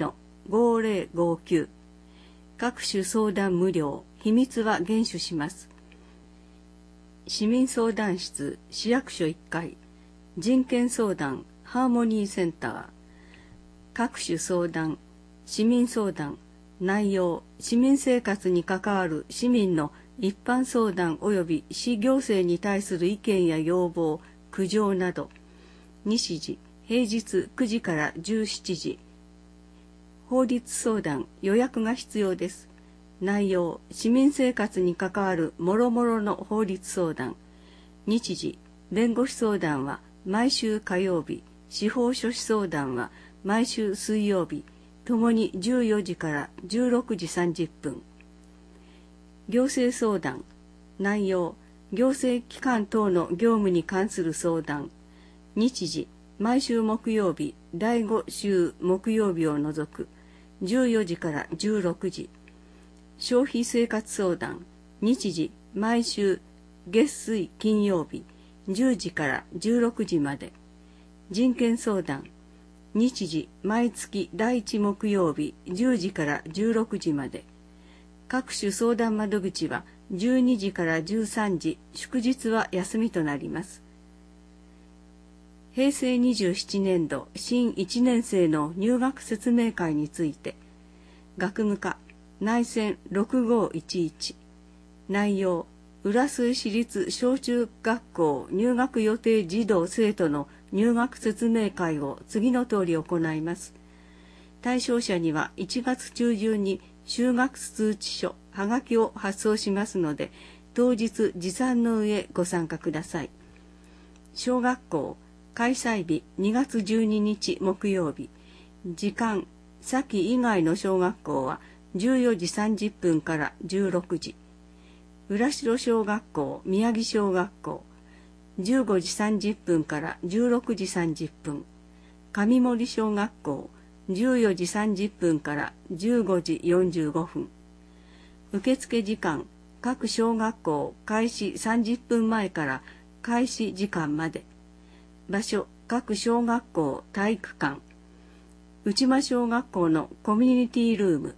ごぜろごきゅう。各種相談無料、秘密は厳守します。市民相談室、市役所いっかい、人権相談、ハーモニーセンター。各種相談、市民相談、内容、市民生活に関わる市民の一般相談及び市行政に対する意見や要望、苦情など。日時、平日くじからじゅうしちじ。法律相談、予約が必要です。内容、市民生活に関わる諸々の法律相談。日時、弁護士相談は毎週火曜日、司法書士相談は毎週水曜日、ともにじゅうよじからじゅうろくじさんじゅっぷん。行政相談、内容、行政機関等の業務に関する相談。日時、毎週木曜日、だいご週木曜日を除く、じゅうよじからじゅうろくじ。消費生活相談、日時、毎週月水金曜日、じゅうじからじゅうろくじまで。人権相談、日時、毎月だいいち木曜日、じゅうじからじゅうろくじまで。各種相談窓口はじゅうにじからじゅうさんじ、祝日は休みとなります。へいせいにじゅうななねん度新いちねん生の入学説明会について、学務課内線ろくごいちいち。内容、浦添市立小中学校入学予定児童生徒の入学説明会を次の通り行います。対象者にはいちがつ中旬に就学通知書、はがきを発送しますので、当日持参の上ご参加ください。小学校、開催日にがつじゅうににち木曜日。時間、先以外の小学校はじゅうよじさんじゅっぷんからじゅうろくじ。浦代小学校、宮城小学校、じゅうごじさんじゅっぷんからじゅうろくじさんじゅっぷん。上森小学校、じゅうよじさんじゅっぷんからじゅうごじよんじゅうごふん。受付時間、各小学校開始さんじゅっぷんまえから開始時間まで。場所、各小学校体育館。内間小学校のコミュニティルーム。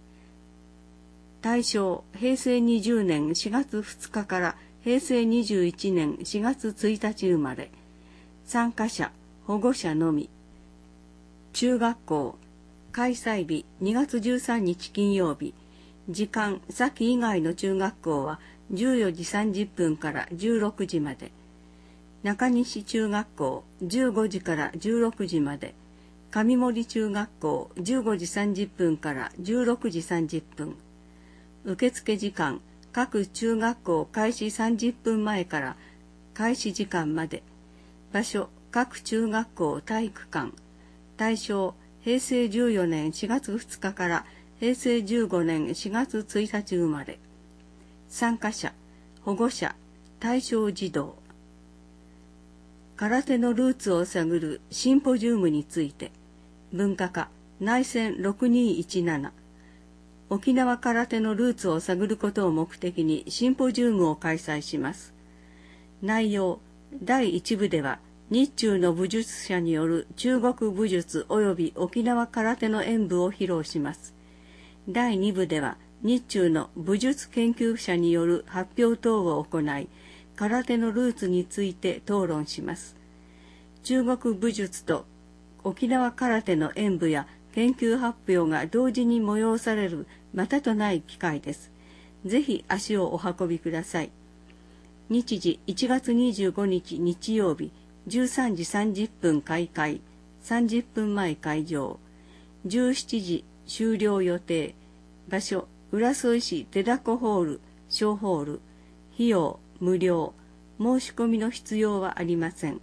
対象、へいせいにじゅうねんしがつふつかからへいせいにじゅういちねんしがつついたち生まれ。参加者、保護者のみ。中学校、開催日にがつじゅうさんにち金曜日。時間、先以外の中学校はじゅうよじさんじゅっぷんからじゅうろくじまで。中西中学校、じゅうごじからじゅうろくじまで。上森中学校、じゅうごじさんじゅっぷんからじゅうろくじさんじゅっぷん。受付時間、各中学校開始さんじゅっぷんまえから開始時間まで。場所、各中学校体育館。対象、へいせいじゅうよねんしがつふつかからへいせいじゅうごねんしがつついたち生まれ。参加者、保護者、対象児童。空手のルーツを探るシンポジウムについて、文化課内線ろくにいちなな。沖縄空手のルーツを探ることを目的にシンポジウムを開催します。内容、だいいち部では日中の武術者による中国武術及び沖縄空手の演舞を披露します。だいに部では日中の武術研究者による発表等を行い、空手のルーツについて討論します。中国武術と沖縄空手の演舞や研究発表が同時に催されるまたとない機会です。ぜひ足をお運びください。日時いちがつにじゅうごにち日曜日、じゅうさんじさんじゅっぷん開会、さんじゅっぷんまえ会場、じゅうしちじ終了予定。場所、浦添市手凧ホール、小ホール。費用、無料。申し込みの必要はありません。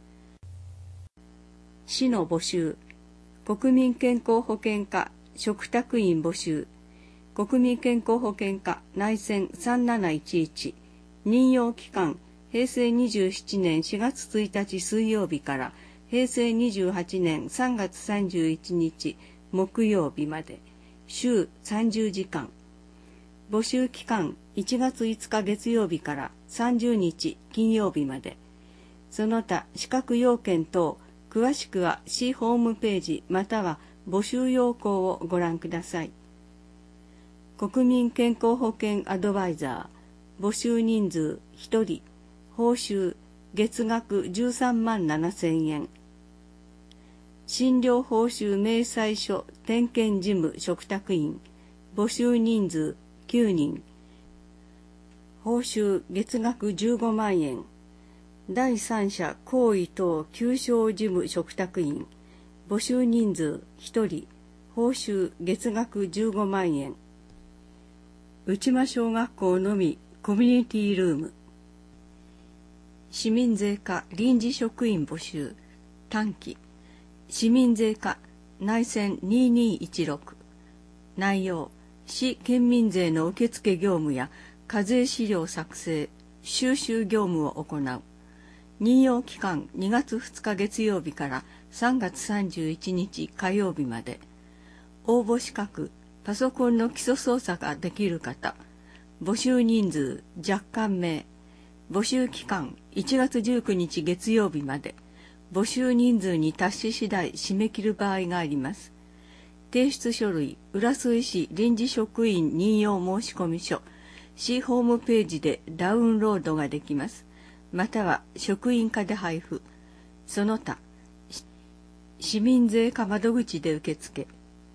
市の募集。国民健康保険課嘱託員募集。国民健康保険課内線さんなないちいち。任用期間、へいせいにじゅうななねんしがつついたち水曜日からへいせいにじゅうはちねんさんがつさんじゅういちにち木曜日まで。週さんじゅうじかん。募集期間、いちがついつか月曜日からさんじゅうにち金曜日まで。その他資格要件等、詳しくは市ホームページまたは募集要項をご覧ください。国民健康保険アドバイザー、募集人数ひとり、報酬月額じゅうさんまんななせんえん。診療報酬明細書点検事務嘱託員、募集人数きゅうにん。報酬月額じゅうごまんえん。第三者行為等求償事務嘱託員、募集人数ひとり、報酬月額じゅうごまんえん。内間小学校のみコミュニティルーム。市民税課臨時職員募集、短期。市民税課内線ににいちろく。内容、市県民税の受付業務や課税資料作成、収集業務を行う。任用期間にがつふつか月曜日からさんがつさんじゅういちにち火曜日まで。応募資格、パソコンの基礎操作ができる方。募集人数若干名。募集期間いちがつじゅうくにち月曜日まで。募集人数に達し次第締め切る場合があります。提出書類、浦添市臨時職員任用申込書。市ホームページでダウンロードができます。または職員課で配布。その他、市民税課窓口で受付。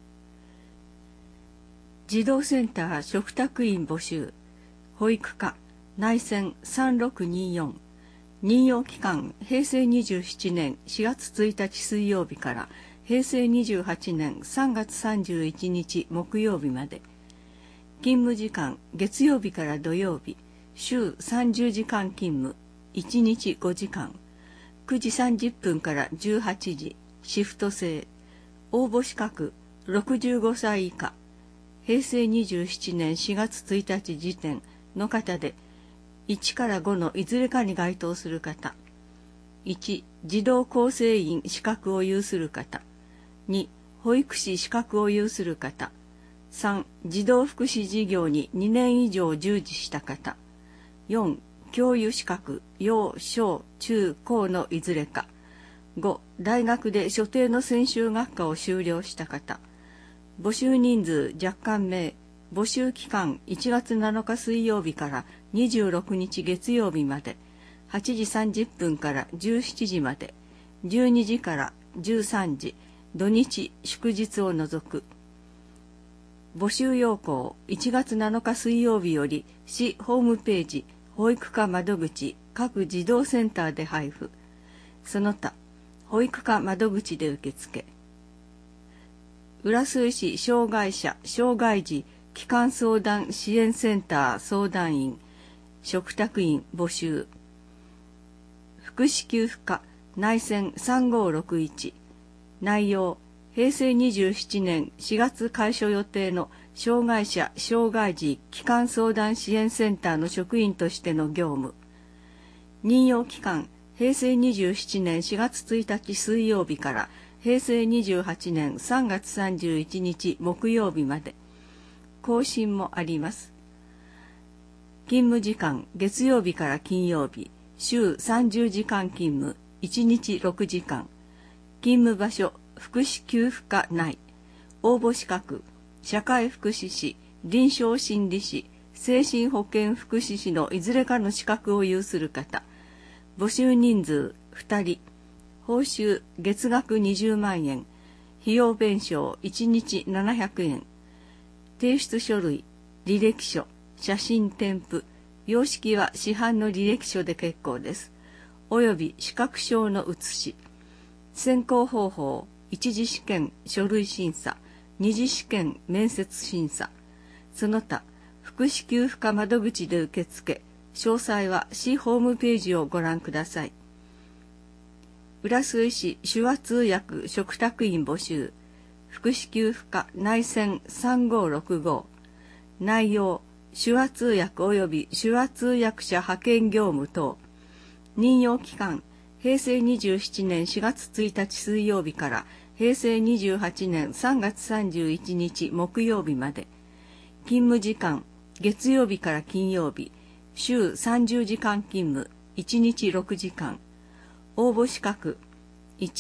児童センター嘱託員募集。保育課内線さんろくによん。任用期間へいせいにじゅうななねんしがつついたち水曜日からへいせいにじゅうはちねんさんがつさんじゅういちにち木曜日まで。勤務時間月曜日から土曜日、週さんじゅうじかん勤務、いちにちごじかん、くじさんじゅっぷんからじゅうはちじ、シフト制。応募資格ろくじゅうごさい以下、へいせいにじゅうななねんしがつついたち時点の方で、いちからごのいずれかに該当する方。いち、児童構成員資格を有する方。に、保育士資格を有する方。さん、児童福祉事業ににねん以上従事した方。よん、教諭資格、幼小中高のいずれか。ご、大学で所定の専修学科を修了した方。募集人数若干名。募集期間いちがつなのか水曜日からにじゅうろくにち月曜日まで。はちじさんじゅっぷんからじゅうしちじまで。じゅうにじからじゅうさんじ、土日祝日を除く。募集要項いちがつなのか水曜日より市ホームページ、保育課窓口、各児童センターで配布。その他、保育課窓口で受付。浦添市障害者、障害児、帰還相談支援センター相談員、嘱託員募集。福祉給付課内線さんごーろくいち。内容、へいせいにじゅうななねんしがつ開所予定の障害者・障害児帰還相談支援センターの職員としての業務。任用期間、へいせいにじゅうななねんしがつついたち水曜日からへいせいにじゅうはちねんさんがつさんじゅういちにち木曜日まで。更新もあります。勤務時間、月曜日から金曜日、週さんじゅうじかん勤務、いちにちろくじかん。勤務場所、福祉給付課内。応募資格、社会福祉士、臨床心理士、精神保健福祉士のいずれかの資格を有する方。募集人数ふたり。報酬月額にじゅうまんえん。費用弁償いちにちななひゃくえん。提出書類、履歴書、写真添付、様式は市販の履歴書で結構です。および資格証の写し。選考方法、一次試験、書類審査、二次試験、面接審査。その他、福祉給付課窓口で受付。詳細は市ホームページをご覧ください。浦添市手話通訳嘱託員募集。福祉給付課内線さんごーろくご。内容、手話通訳及び手話通訳者派遣業務等。任用期間、へいせいにじゅうななねんしがつついたち水曜日からへいせいにじゅうはちねんさんがつさんじゅういちにち木曜日まで。勤務時間、月曜日から金曜日、週さんじゅうじかん勤務、いちにちろくじかん。応募資格、いち、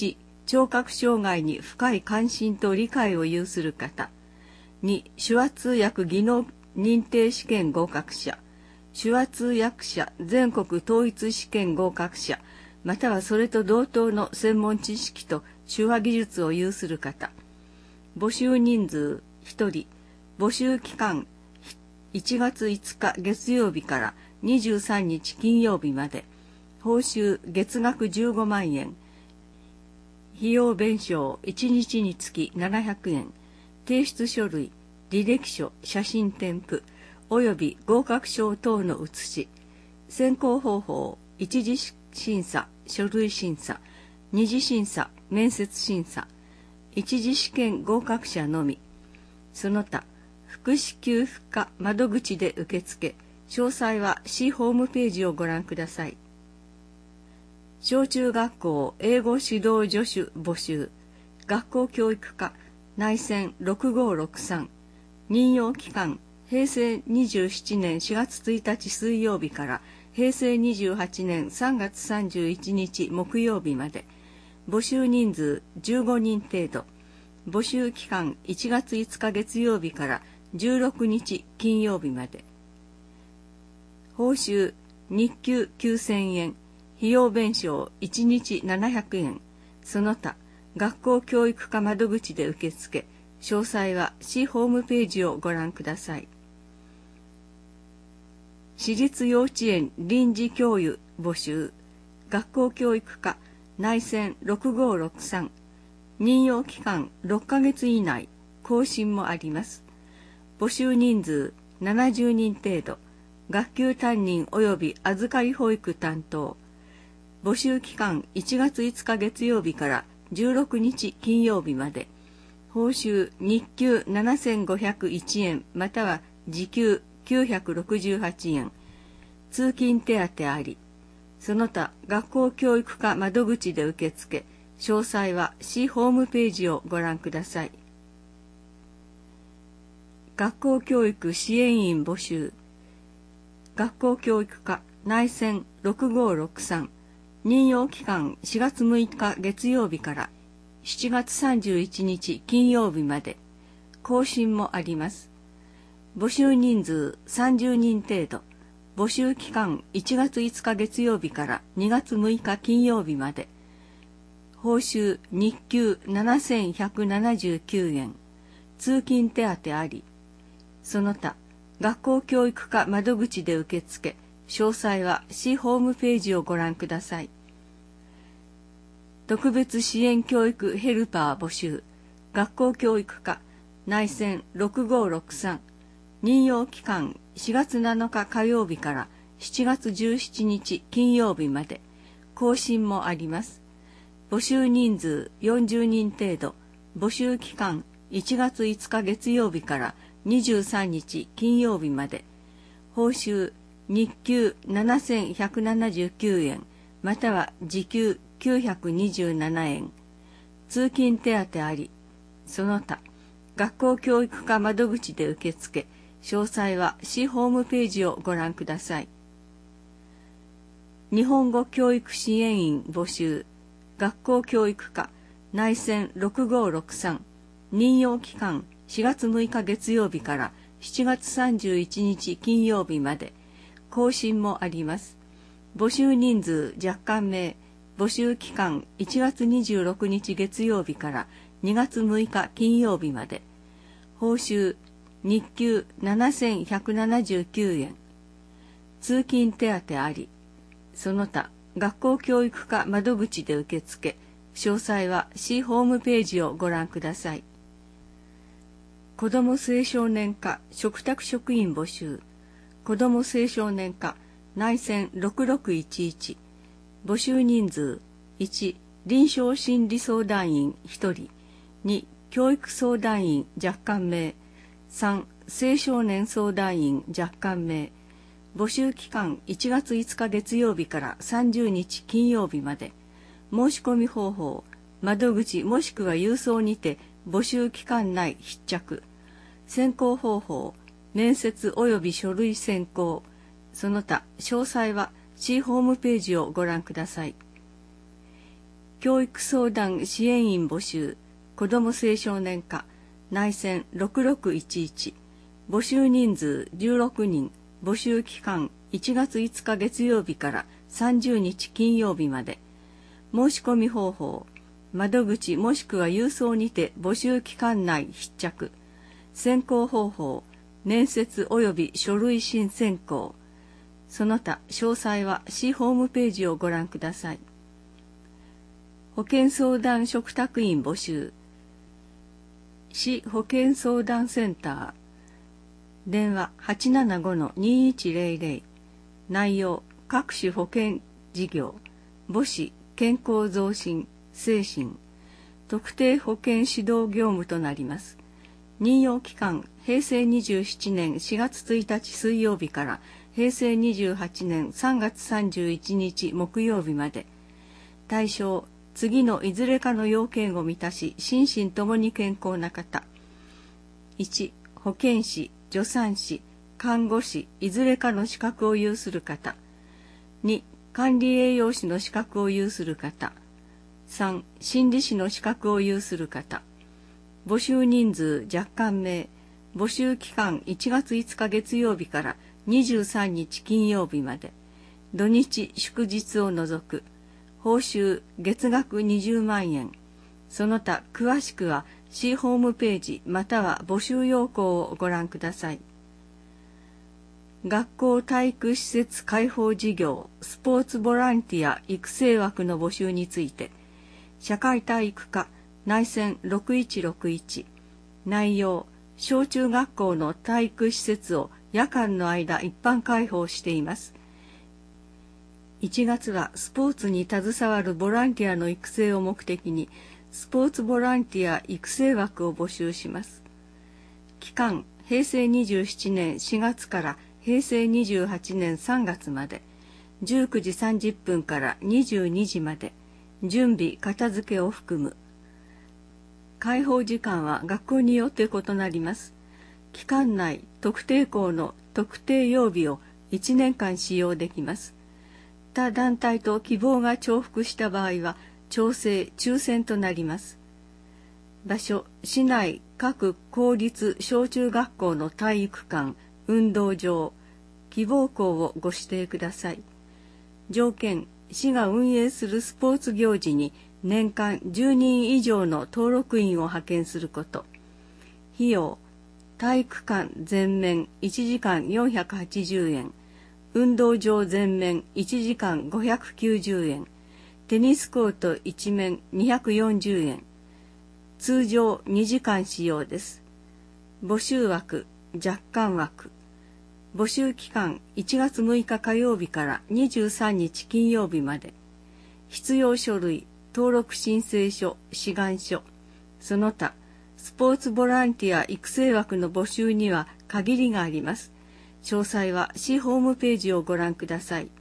聴覚障害に深い関心と理解を有する方。に、手話通訳技能認定試験合格者。手話通訳者全国統一試験合格者、またはそれと同等の専門知識と手話技術を有する方。募集人数ひとり。募集期間いちがついつか月曜日からにじゅうさんにち金曜日まで。報酬月額じゅうごまんえん。費用弁償いちにちにつきななひゃくえん。提出書類、履歴書、写真添付、および合格証等の写し。選考方法、一次審査、書類審査、二次審査、面接審査。一次試験合格者のみ。その他、福祉給付課窓口で受付。詳細は市ホームページをご覧ください。小中学校英語指導助手募集。学校教育課内線ろくごろくさん。任用期間へいせいにじゅうななねんしがつついたち水曜日からへいせいにじゅうはちねんさんがつさんじゅういちにち木曜日まで。募集人数じゅうごにん程度。募集期間いちがついつか月曜日からじゅうろくにち金曜日まで。報酬日給きゅうせんえん。費用弁償いちにちななひゃくえん。その他、学校教育課窓口で受付。詳細は市ホームページをご覧ください。私立幼稚園臨時教諭募集。学校教育課内線ろくごろくさん。任用期間ろっかげつ以内。更新もあります。募集人数ななじゅうにん程度。学級担任及び預かり保育担当。募集期間いちがついつか月曜日からじゅうろくにち金曜日まで。報酬日給ななせんごひゃくいちえんまたは時給きゅうひゃくろくじゅうはちえん。通勤手当あり。その他学校教育課窓口で受付。詳細は市ホームページをご覧ください。学校教育支援員募集。学校教育課内線ろくごろくさん。任用期間しがつむいか月曜日からしちがつさんじゅういちにち金曜日まで。更新もあります。募集人数さんじゅうにん程度。募集期間いちがついつか月曜日からにがつむいか金曜日まで。報酬日給ななせんひゃくななじゅうきゅうえん。通勤手当あり。その他、学校教育課窓口で受付。詳細は市ホームページをご覧ください。特別支援教育ヘルパー募集。学校教育課内線ろくごろくさん。任用期間しがつなのか火曜日からしちがつじゅうしちにち金曜日まで。更新もあります。募集人数よんじゅうにん程度。募集期間いちがついつか月曜日からにじゅうさんにち金曜日まで。報酬日給ななせんひゃくななじゅうきゅうえんまたは時給きゅうひゃくにじゅうななえん。通勤手当あり。その他、学校教育課窓口で受付。詳細は市ホームページをご覧ください。日本語教育支援員募集。学校教育課内線ろくごろくさん。任用期間しがつむいか月曜日からしちがつさんじゅういちにち金曜日まで。更新もあります。募集人数若干名。募集期間いちがつにじゅうろくにち月曜日からにがつむいか金曜日まで。報酬日給ななせんひゃくななじゅうきゅうえん。通勤手当あり。その他、学校教育課窓口で受付。詳細は市ホームページをご覧ください。子ども青少年課嘱託職員募集。子ども青少年課内線ろくろくいちいち。募集人数いち臨床心理相談員ひとり。に教育相談員若干名。さん青少年相談員若干名。募集期間いちがついつか月曜日からさんじゅうにち金曜日まで。申し込み方法窓口もしくは郵送にて募集期間内必着。選考方法面接及び書類選考。その他詳細は市ホームページをご覧ください。 教育相談支援員募集、子ども青少年課、内線ろくろくいちいち、募集人数じゅうろくにん、募集期間いちがついつか月曜日からさんじゅうにち金曜日まで。申し込み方法、窓口もしくは郵送にて募集期間内必着。選考方法、面接及び書類審選考。その他詳細は市ホームページをご覧ください。保健相談嘱託員募集。市保健相談センター。電話 はちななごのにいちぜろぜろ。内容、各種保健事業、母子、健康増進、精神、特定保健指導業務となります。任用期間、へいせいにじゅうななねんしがつついたち水曜日からへいせいにじゅうはちねんさんがつさんじゅういちにち木曜日まで。対象、次のいずれかの要件を満たし、心身ともに健康な方。いち、保健師、助産師、看護師、いずれかの資格を有する方。に、管理栄養士の資格を有する方。さん、心理師の資格を有する方。募集人数若干名。募集期間いちがついつか月曜日からにじゅうさんにち金曜日まで。土日祝日を除く。報酬月額にじゅうまんえん。その他詳しくは市ホームページまたは募集要項をご覧ください。学校体育施設開放事業スポーツボランティア育成枠の募集について、社会体育科内線ろくいちろくいち。内容、小中学校の体育施設を夜間の間一般開放しています。いちがつはスポーツに携わるボランティアの育成を目的にスポーツボランティア育成枠を募集します。期間、へいせいにじゅうななねんしがつからへいせいにじゅうはちねんさんがつまで、じゅうくじさんじゅっぷんからにじゅうにじまで、準備片付けを含む。開放時間は学校によって異なります。期間内、特定校の特定曜日をいちねんかん使用できます。他団体と希望が重複した場合は、調整・抽選となります。場所、市内各公立小中学校の体育館、運動場、希望校をご指定ください。条件、市が運営するスポーツ行事に年間じゅうにん以上の登録員を派遣すること。費用、体育館全面いちじかんよんひゃくはちじゅうえん、運動場全面いちじかんごひゃくきゅうじゅうえん、テニスコート一面にひゃくよんじゅうえん、通常にじかん使用です。募集枠、若干枠。募集期間いちがつむいか火曜日からにじゅうさんにち金曜日まで。必要書類、登録申請書、志願書。その他、スポーツボランティア育成枠の募集には限りがあります。詳細は市ホームページをご覧ください。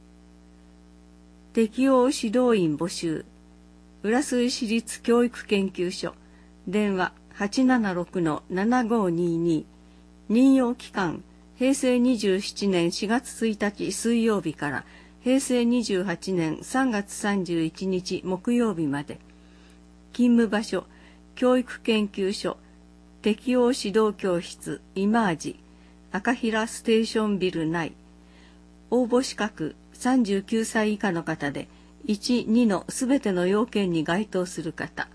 適応指導員募集。浦添市立教育研究所。電話 はちななろくのななごにに。任用期間、へいせいにじゅうななねんしがつついたち水曜日からへいせいにじゅうはちねんさんがつさんじゅういちにち木曜日まで。勤務場所、教育研究所、適応指導教室、イマージ、赤平ステーションビル内。応募資格、さんじゅうきゅうさい以下の方で、いち、にのすべての要件に該当する方。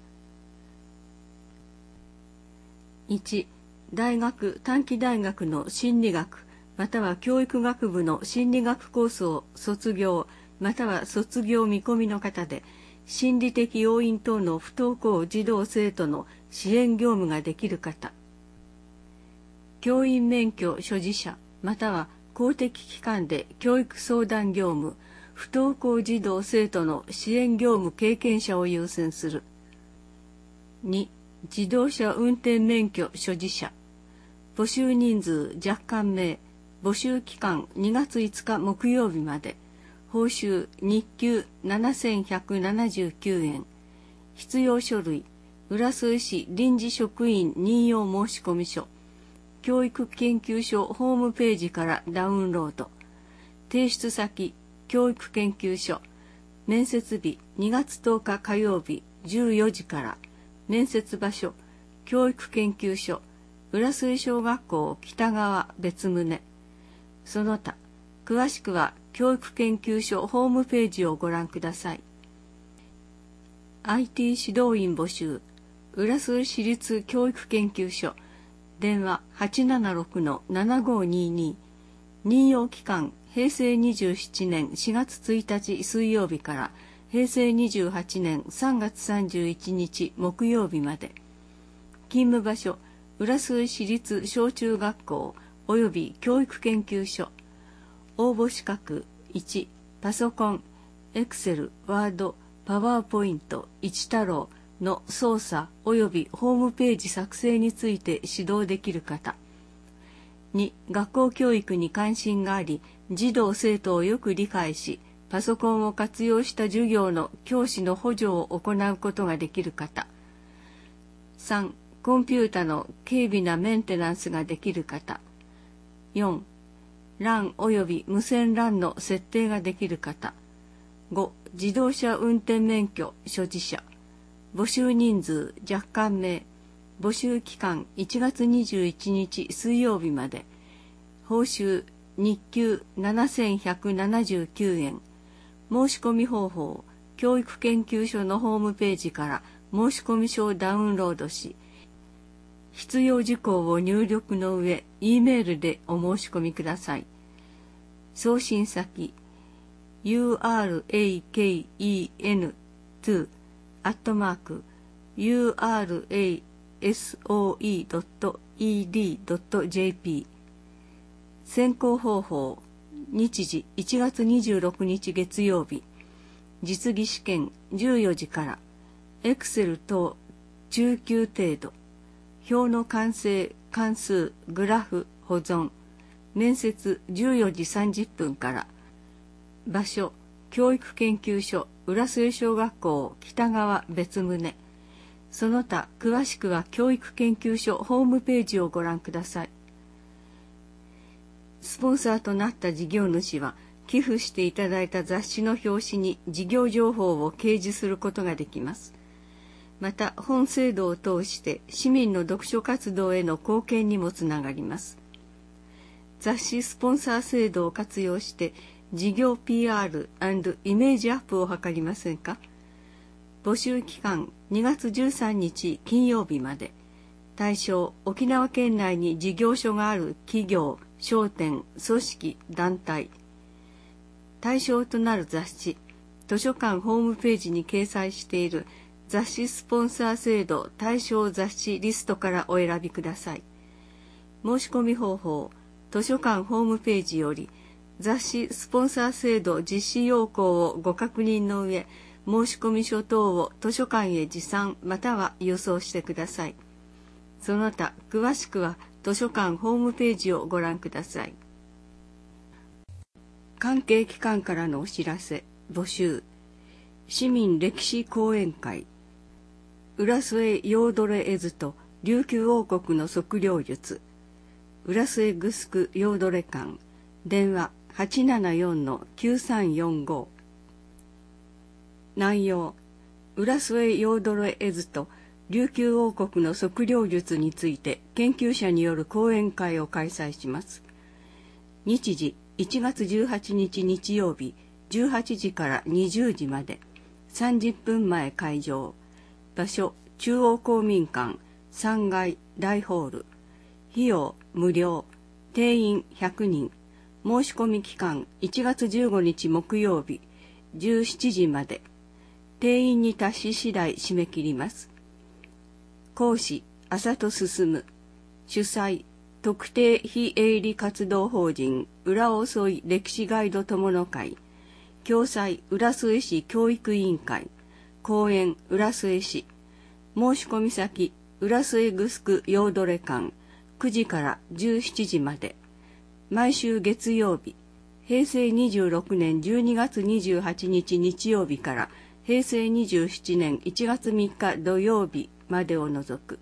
いち、大学・短期大学の心理学、または教育学部の心理学コースを卒業、または卒業見込みの方で、心理的要因等の不登校児童生徒の支援業務ができる方。教員免許所持者、または公的機関で教育相談業務、不登校児童生徒の支援業務経験者を優先する。に、自動車運転免許所持者。募集人数若干名。募集期間にがついつか木曜日まで。報酬日給ななせんひゃくななじゅうきゅうえん。必要書類、浦添市臨時職員任用申込書。教育研究所ホームページからダウンロード。提出先、教育研究所。 面接日にがつとおか火曜日じゅうよじから。面接場所教育研究所浦添小学校北側別棟。その他詳しくは教育研究所ホームページをご覧ください。 アイティー 指導員募集浦添市立教育研究所電話 はちななろくのななごにに。任用期間へいせいにじゅうななねんしがつついたち水曜日からへいせいにじゅうはちねんさんがつさんじゅういちにち木曜日まで。勤務場所浦添市立小中学校および教育研究所。応募資格いちパソコンエクセルワードパワーポイント一太郎の操作およびホームページ作成について指導できる方。に学校教育に関心があり児童生徒をよく理解しパソコンを活用した授業の教師の補助を行うことができる方。さんコンピュータの軽微なメンテナンスができる方。よんランおよび無線 ラン の設定ができる方。ご自動車運転免許所持者。募集人数若干名。募集期間いちがつにじゅういちにち水曜日まで。報酬日給ななせんひゃくななじゅうきゅうえん。申し込み方法教育研究所のホームページから申し込み書をダウンロードし、必要事項を入力の上 E メールでお申し込みください。送信先 ユーアールエーケーイーエヌに アットマーク ユーアールエーエスオーイードットイーディードットジェーピー。 選考方法日時いちがつにじゅうろくにち月曜日。実技試験じゅうよじから。エクセル等中級程度。表の完成関数グラフ保存。面接じゅうよじさんじゅっぷんから。場所教育研究所浦添小学校北側別棟。その他詳しくは教育研究所ホームページをご覧ください。スポンサーとなった事業主は寄付していただいた雑誌の表紙に事業情報を掲示することができます。また本制度を通して市民の読書活動への貢献にもつながります。雑誌スポンサー制度を活用して事業 ピーアール&イメージアップを図りませんか。募集期間にがつじゅうさんにち金曜日まで。対象沖縄県内に事業所がある企業商店組織団体。対象となる雑誌図書館ホームページに掲載している雑誌スポンサー制度対象雑誌リストからお選びください。申し込み方法図書館ホームページより雑誌スポンサー制度実施要項をご確認の上、申し込み書等を図書館へ持参または郵送してください。その他詳しくは図書館ホームページをご覧ください。関係機関からのお知らせ募集。市民歴史講演会浦添ヨードレ絵図と琉球王国の測量術浦添グスクヨードレ館電話 はちななよんのきゅうさんよんご。 内容浦添ヨードレ絵図と琉球王国の測量術について研究者による講演会を開催します。日時いちがつじゅうはちにち日曜日じゅうはちじからにじゅうじまで。さんじゅっぷんまえ会場。場所中央公民館さんがい大ホール。費用無料。定員ひゃくにん。申し込み期間いちがつじゅうごにち木曜日じゅうしちじまで。定員に達し次第締め切ります。講師浅戸進。主催特定非営利活動法人浦遅い歴史ガイド友の会。共催浦添市教育委員会。講演浦添市。申し込み先浦添グスクヨードレ館くじからじゅうしちじまで。毎週月曜日。へいせいにじゅうろくねんじゅうにがつにじゅうはちにち日曜日からへいせいにじゅうななねんいちがつみっか土曜日までを除く。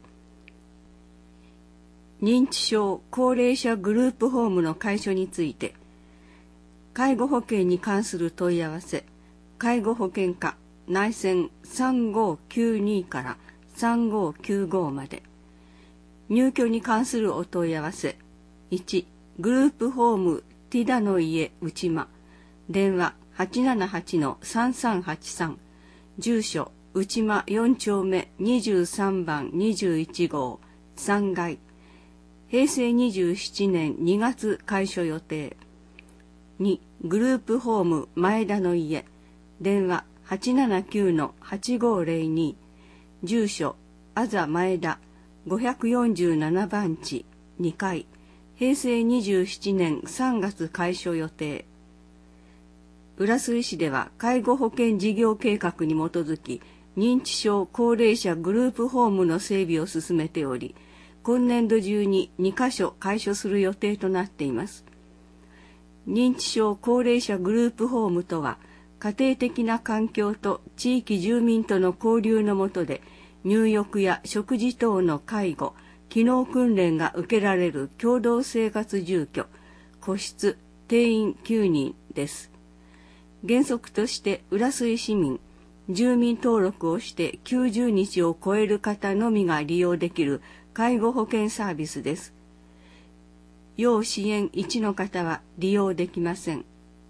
認知症高齢者グループホームの解消について介護保険に関する問い合わせ介護保険課内線さんごきゅうにからさんごきゅうごまで。入居に関するお問い合わせ。いち、グループホームティダの家内間。電話 はちななはちのさんさんはちさん。住所内間よん丁目にじゅうさんばんにじゅういち号さんがい。平成にじゅうななねんにがつ開所予定。に、グループホーム前田の家。電話 はちななきゅうのはちごぜろに。住所あざ前田ごひゃくよんじゅうななばんちにかい。平成にじゅうななねんさんがつ開所予定。浦添市では介護保険事業計画に基づき認知症高齢者グループホームの整備を進めており、今年度中ににかしょ開所する予定となっています。認知症高齢者グループホームとは、家庭的な環境と地域住民との交流の下で入浴や食事等の介護、機能訓練が受けられる共同生活住居、個室、定員きゅうにんです。原則として浦添市民、住民登録をしてきゅうじゅうにちを超える方のみが利用できる介護保険サービスです。要支援いちの方は利用できません。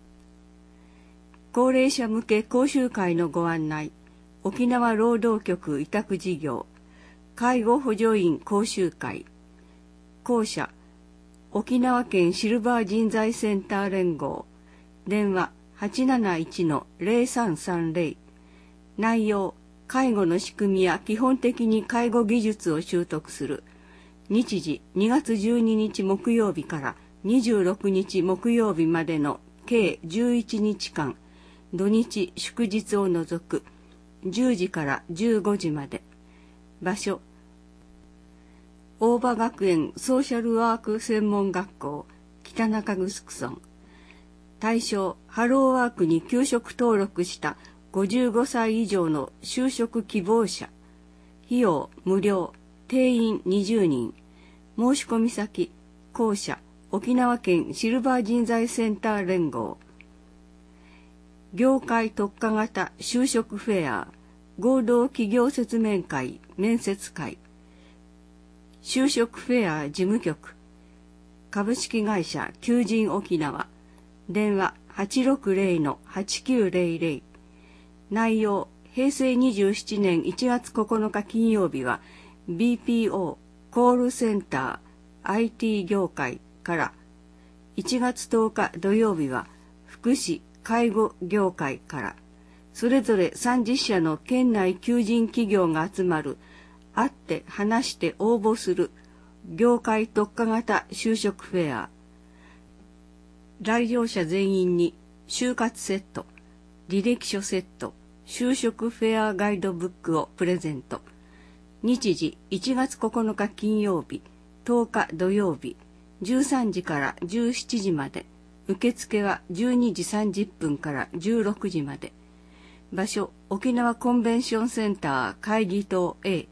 高齢者向け講習会のご案内、沖縄労働局委託事業、介護補助員講習会、講者、沖縄県シルバー人材センター連合、電話 はちなないちのぜろさんさんぜろ。内容、介護の仕組みや基本的に介護技術を習得する。日時にがつじゅうににち木曜日からにじゅうろくにち木曜日までの計じゅういちにちかん、土日祝日を除くじゅうじからじゅうごじまで。場所、大場学園ソーシャルワーク専門学校北中城村。対象、ハローワークに休職登録したごじゅうごさい以上の就職希望者。費用無料、定員にじゅうにん。申し込み先、校舎、沖縄県シルバー人材センター連合。業界特化型就職フェア、合同企業説明会、面接会。就職フェア事務局、株式会社求人沖縄。電話 はちろくぜろのはちきゅうぜろぜろ。内容、平成にじゅうななねんいちがつここのか金曜日は ビーピーオー コールセンター アイティー 業界から、いちがつとおか土曜日は福祉介護業界から、それぞれさんじゅっしゃの県内求人企業が集まる、会って話して応募する業界特化型就職フェア。来場者全員に就活セット、履歴書セット、就職フェアガイドブックをプレゼント。日時いちがつここのか金曜日、とおか土曜日、じゅうさんじからじゅうしちじまで。受付はじゅうにじさんじゅっぷんからじゅうろくじまで。場所、沖縄コンベンションセンター会議棟 A。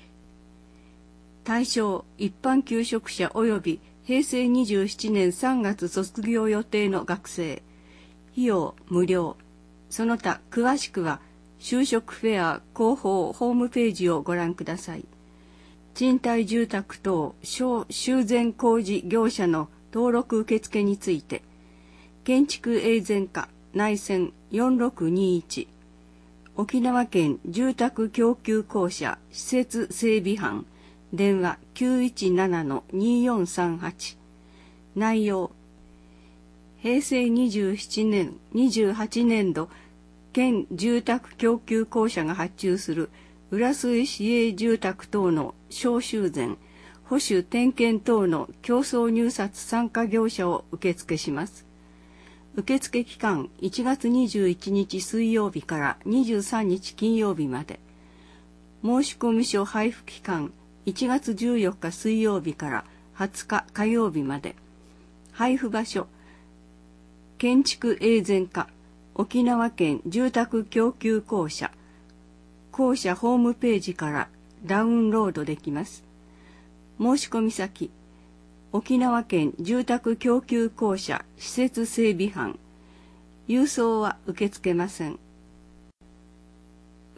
対象、一般求職者及び平成にじゅうななねんさんがつ卒業予定の学生。費用無料。その他詳しくは就職フェア広報ホームページをご覧ください。賃貸住宅等小修繕工事業者の登録受付について、建築永全課内線よんろくにいち、沖縄県住宅供給公社施設整備班電話 きゅういちななのによんさんはち。内容、平成にじゅうななねんにじゅうはちねんど県住宅供給公社が発注する浦添市営住宅等の小修繕、保守点検等の競争入札参加業者を受付します。受付期間いちがつにじゅういちにち水曜日からにじゅうさんにち金曜日まで。申込書配布期間いちがつじゅうよっか水曜日からはつか火曜日まで。配布場所、建築永全課沖縄県住宅供給公社、公社ホームページからダウンロードできます。申込先、沖縄県住宅供給公社施設整備班。郵送は受け付けません。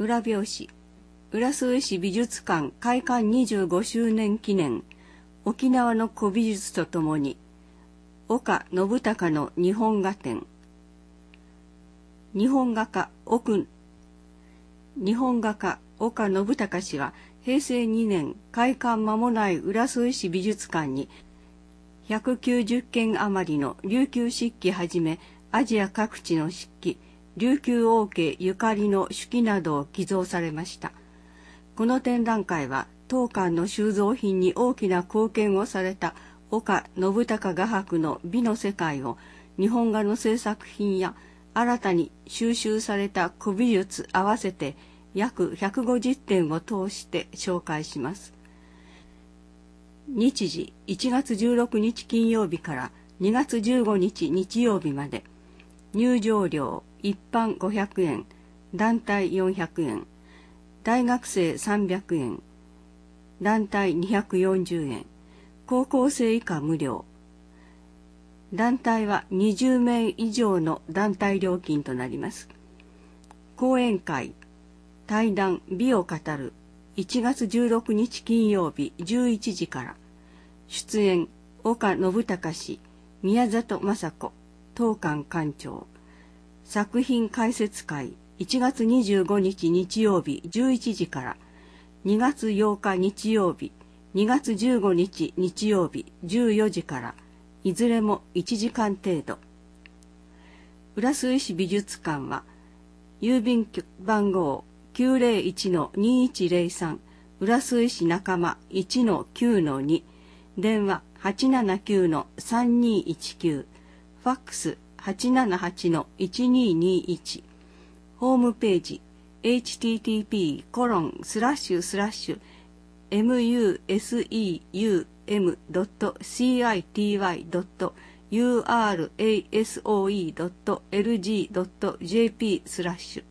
裏表紙、浦添市美術館開館にじゅうごしゅうねん記念、沖縄の古美術とともに、岡信孝の日本画展。日本画家奥、日本画家岡信孝氏はへいせいにねん開館間もない浦添市美術館にひゃくきゅうじゅっけん余りの琉球漆器はじめアジア各地の漆器、琉球王家ゆかりの手記などを寄贈されました。この展覧会は当館の収蔵品に大きな貢献をされた岡信孝画伯の美の世界を日本画の制作品や新たに収集された古美術合わせて約ひゃくごじゅってんを通して紹介します。日時いちがつじゅうろくにち金曜日からにがつじゅうごにち日曜日まで、入場料一般ごひゃくえん、団体よんひゃくえん、大学生さんびゃくえん、団体にひゃくよんじゅうえん、高校生以下無料。団体はにじゅうめい以上の団体料金となります。講演会、対談美を語るいちがつじゅうろくにち金曜日じゅういちじから。出演岡信孝氏、宮里雅子、当館館長。作品解説会いちがつにじゅうごにち日曜日じゅういちじから。にがつようか日曜日、にがつじゅうごにち日曜日じゅうよじから。いずれもいちじかん程度。浦添市美術館は郵便局番号 きゅうぜろいちのにいちぜろさん 浦添市仲間 いちのきゅうのに、電話 はちななきゅうのさんにいちきゅう、ファックス はちななはちのいちににいち、ホームページ エイチティーティーピーコロンスラッシュスラッシュエムユーエスイーユーエムドットシーアイティーワイドットユーアールエーエスオーイードットエルジードットジェーピースラッシュ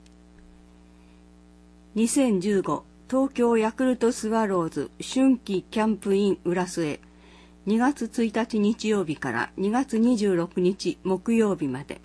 にせんじゅうご東京ヤクルトスワローズ春季キャンプイン浦添、にがつついたち日曜日からにがつにじゅうろくにち木曜日まで。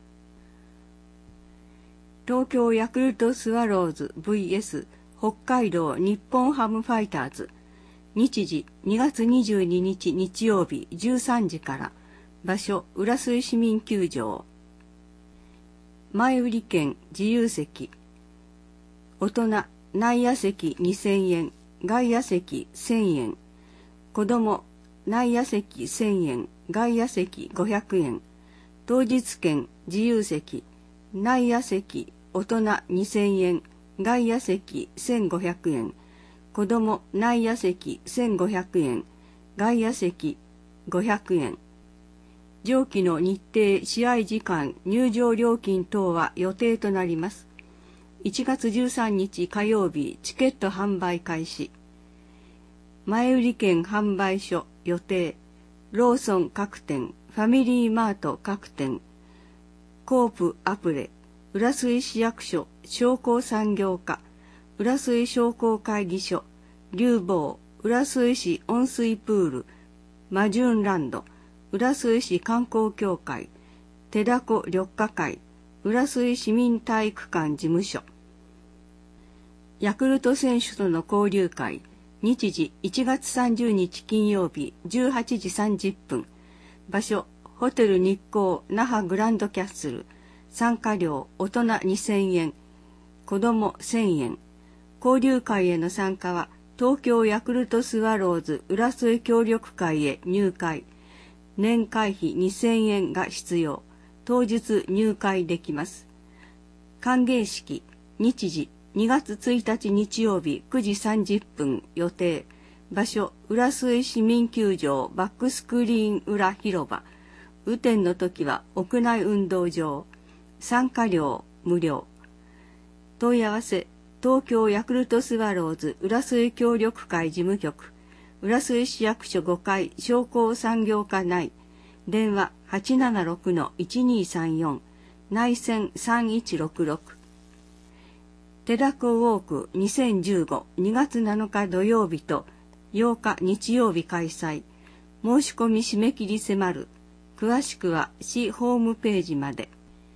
東京ヤクルトスワローズ ブイエス 北海道日本ハムファイターズ、日時にがつにじゅうににち日曜日じゅうさんじから。場所浦添市民球場。前売り券自由席。大人内野席にせんえん、外野席せんえん。子供内野席せんえん、外野席ごひゃくえん。当日券自由席。内野席大人にせんえん、外野席せんごひゃくえん。子供内野席せんごひゃくえん、外野席ごひゃくえん。上記の日程、試合時間、入場料金等は予定となります。いちがつじゅうさんにち火曜日、チケット販売開始。前売り券販売所予定。ローソン各店、ファミリーマート各店。コープアプレ、浦添市役所、商工産業課、浦添商工会議所、竜坊、浦添市温水プール、マジューンランド、浦添市観光協会、寺子緑化会、浦添市民体育館事務所。ヤクルト選手との交流会、日時いちがつさんじゅうにち金曜日じゅうはちじさんじゅっぷん。場所、ホテル日光那覇グランドキャッスル。参加料大人にせんえん、子供せんえん。交流会への参加は東京ヤクルトスワローズ浦添協力会へ入会。年会費にせんえんが必要。当日入会できます。歓迎式、日時にがつついたち日曜日くじさんじゅっぷん予定。場所、浦添市民球場バックスクリーン裏広場。雨天の時は屋内運動場。参加料無料。問い合わせ、東京ヤクルトスワローズ浦添協力会事務局、浦添市役所ごかい商工産業課内。電話 はちななろくのいちにさんよん、内線さんいちろくろく。寺子ウォークにせんじゅうご にがつなのか土曜日とようか日曜日開催。申し込み締め切り迫る。詳しくは市ホームページまで。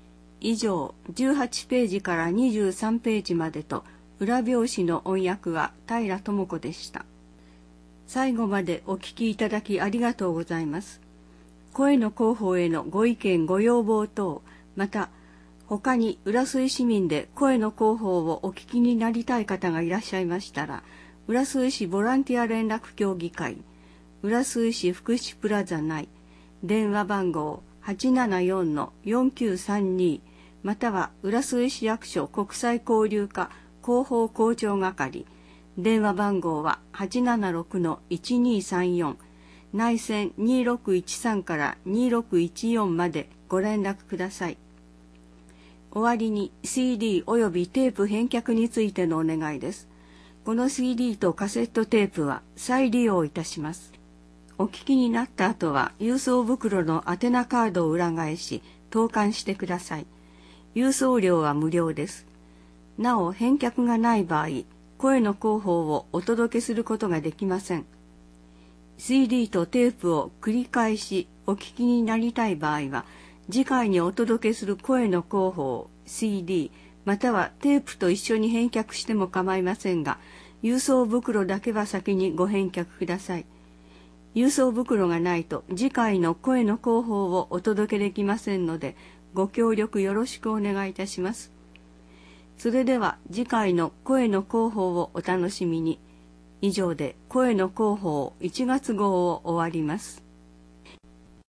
以上じゅうはちページからにじゅうさんページまでと裏表紙の音訳は平智子でした。最後までお聞きいただきありがとうございます。声の広報へのご意見ご要望等、また他に浦添市民で声の広報をお聞きになりたい方がいらっしゃいましたら、浦添市ボランティア連絡協議会、浦添市福祉プラザ内、電話番号 はちななよんのよんきゅうさんに または浦添市役所国際交流課広報広聴係、電話番号は はちななろくのいちにさんよん、内線にろくいちさんからにろくいちよんまでご連絡ください。終わりに シーディー およびテープ返却についてのお願いです。この シーディー とカセットテープは再利用いたします。お聞きになった後は郵送袋の宛名カードを裏返し投函してください。郵送料は無料です。なお返却がない場合、声の広報をお届けすることができません。シーディー とテープを繰り返しお聞きになりたい場合は、次回にお届けする声の広報 シーディー またはテープと一緒に返却しても構いませんが、郵送袋だけは先にご返却ください。郵送袋がないと次回の声の広報をお届けできませんので、ご協力よろしくお願いいたします。それでは次回の声の広報をお楽しみに。以上で声の広報いちがつ号を終わります。